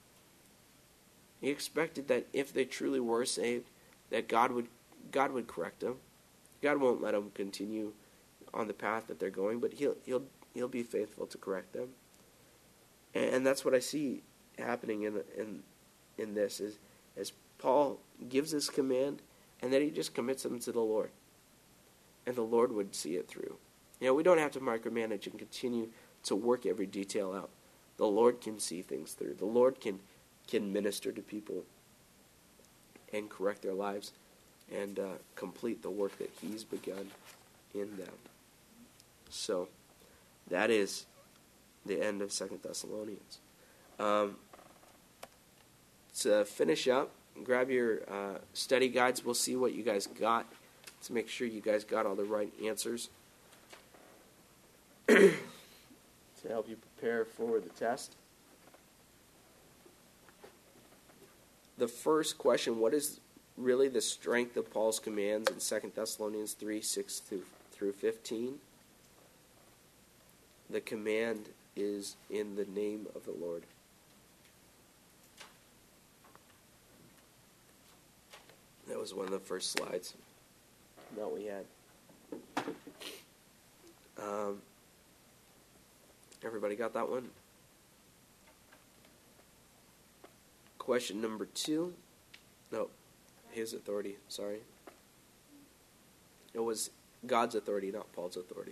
He expected that if they truly were saved, that God would correct them. God won't let them continue on the path that they're going, but he'll be faithful to correct them. And that's what I see happening in this is as Paul gives this command, and then he just commits them to the Lord, and the Lord would see it through. We don't have to micromanage and continue to work every detail out. The Lord can see things through. The Lord can minister to people and correct their lives and complete the work that He's begun in them. So that is the end of 2 Thessalonians. To finish up, grab your study guides. We'll see what you guys got to make sure you guys got all the right answers to help you prepare for the test. The first question, what is really the strength of Paul's commands in 2 Thessalonians 3, 6 through 15? The command is in the name of the Lord. That was one of the first slides that we had. Everybody got that one? Question number 2. No, His authority, sorry. It was God's authority, not Paul's authority.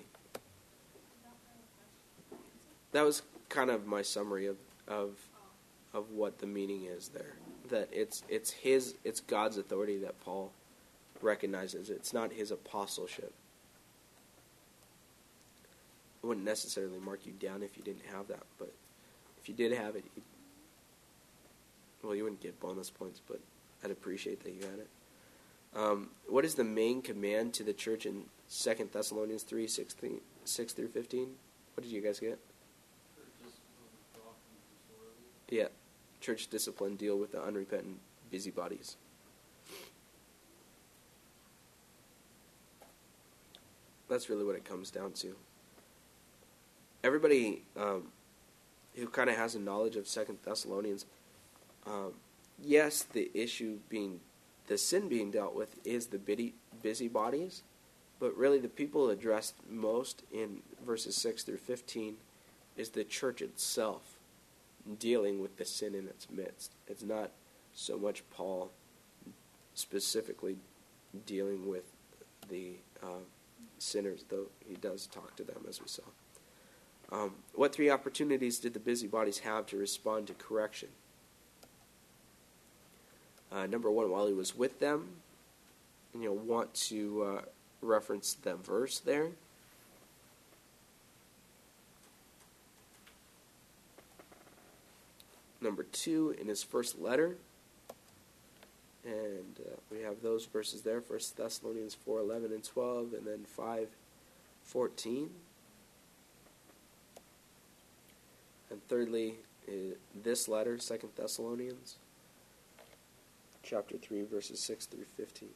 That was kind of my summary of what the meaning is there. That it's God's authority that Paul recognizes. It's not his apostleship. It wouldn't necessarily mark you down if you didn't have that, but if you did have it, you wouldn't get bonus points, but I'd appreciate that you had it. What is the main command to the church in 2 Thessalonians 3, 6 through 15? What did you guys get? Yeah. Church discipline, deal with the unrepentant busybodies. That's really what it comes down to. Everybody who kind of has a knowledge of 2 Thessalonians, yes, the sin being dealt with is the busybodies, but really the people addressed most in verses 6 through 15 is the church itself dealing with the sin in its midst. It's not so much Paul specifically dealing with the sinners, though he does talk to them, as we saw. What 3 opportunities did the busybodies have to respond to correction? Number 1, while he was with them, and you'll want to reference the verse there. Number 2, in his first letter, and we have those verses there, 1 Thessalonians 4:11 and 12, and then 5:14. thirdly, this letter, 2 Thessalonians, chapter 3, verses 6 through 15.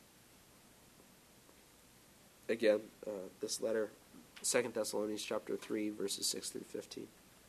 Again, this letter, 2 Thessalonians chapter 3, verses 6 through 15.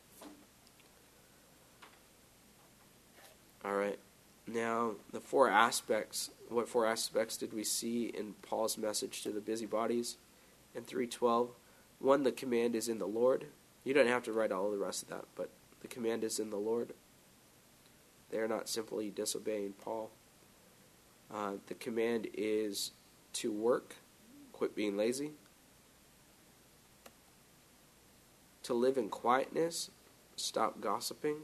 All right. Now, the four aspects. What four aspects did we see in Paul's message to the busybodies in 3:12? One, the command is in the Lord. You don't have to write all of the rest of that, but the command is in the Lord. They are not simply disobeying Paul. The command is to work, quit being lazy. To live in quietness, stop gossiping.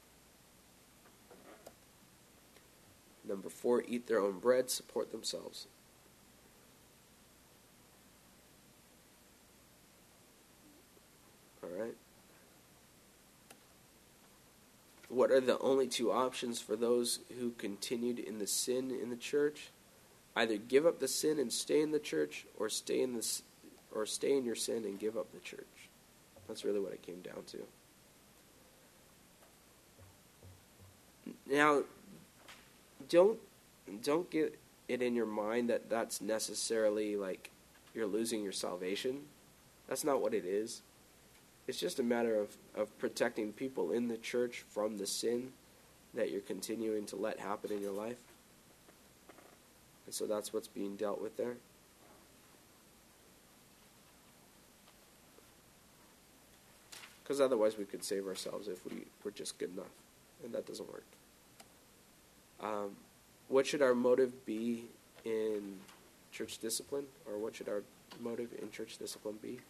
Number 4, eat their own bread, support themselves. All right. What are the only two options for those who continued in the sin in the church? Either give up the sin and stay in the church, or stay in your sin and give up the church. That's really what it came down to. Now, don't get it in your mind that that's necessarily like you're losing your salvation. That's not what it is. It's just a matter of protecting people in the church from the sin that you're continuing to let happen in your life. And so that's what's being dealt with there. Because otherwise we could save ourselves if we were just good enough. And that doesn't work. What should our motive be in church discipline? Or what should our motive in church discipline be?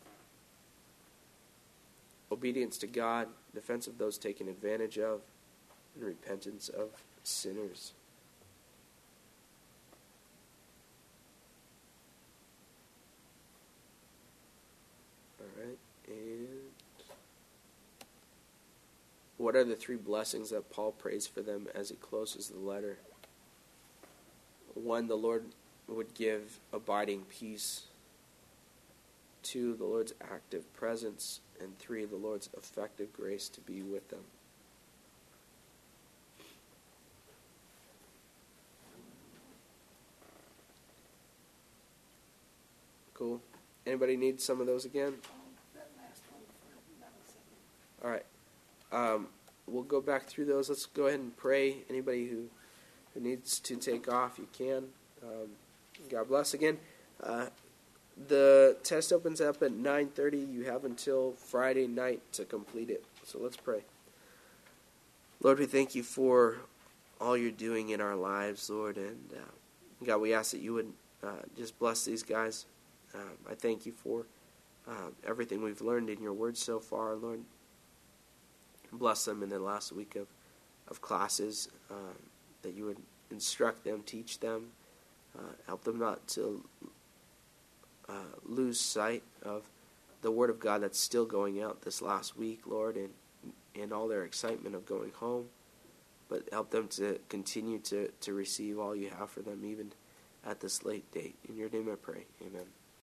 Obedience to God, defense of those taken advantage of, and repentance of sinners. All right, and what are the 3 blessings that Paul prays for them as he closes the letter? 1, the Lord would give abiding peace. 2, the Lord's active presence. And 3, the Lord's effective grace to be with them. Cool. Anybody need some of those again? That last one, that was it. All right. We'll go back through those. Let's go ahead and pray. Anybody who needs to take off, you can. God bless again. The test opens up at 9:30. You have until Friday night to complete it. So let's pray. Lord, we thank you for all you're doing in our lives, Lord. And God, we ask that you would just bless these guys. I thank you for everything we've learned in your word so far, Lord. Bless them in the last week of classes, that you would instruct them, teach them, help them not to lose sight of the Word of God that's still going out this last week, Lord, and all their excitement of going home. But help them to continue to receive all you have for them, even at this late date. In your name I pray. Amen.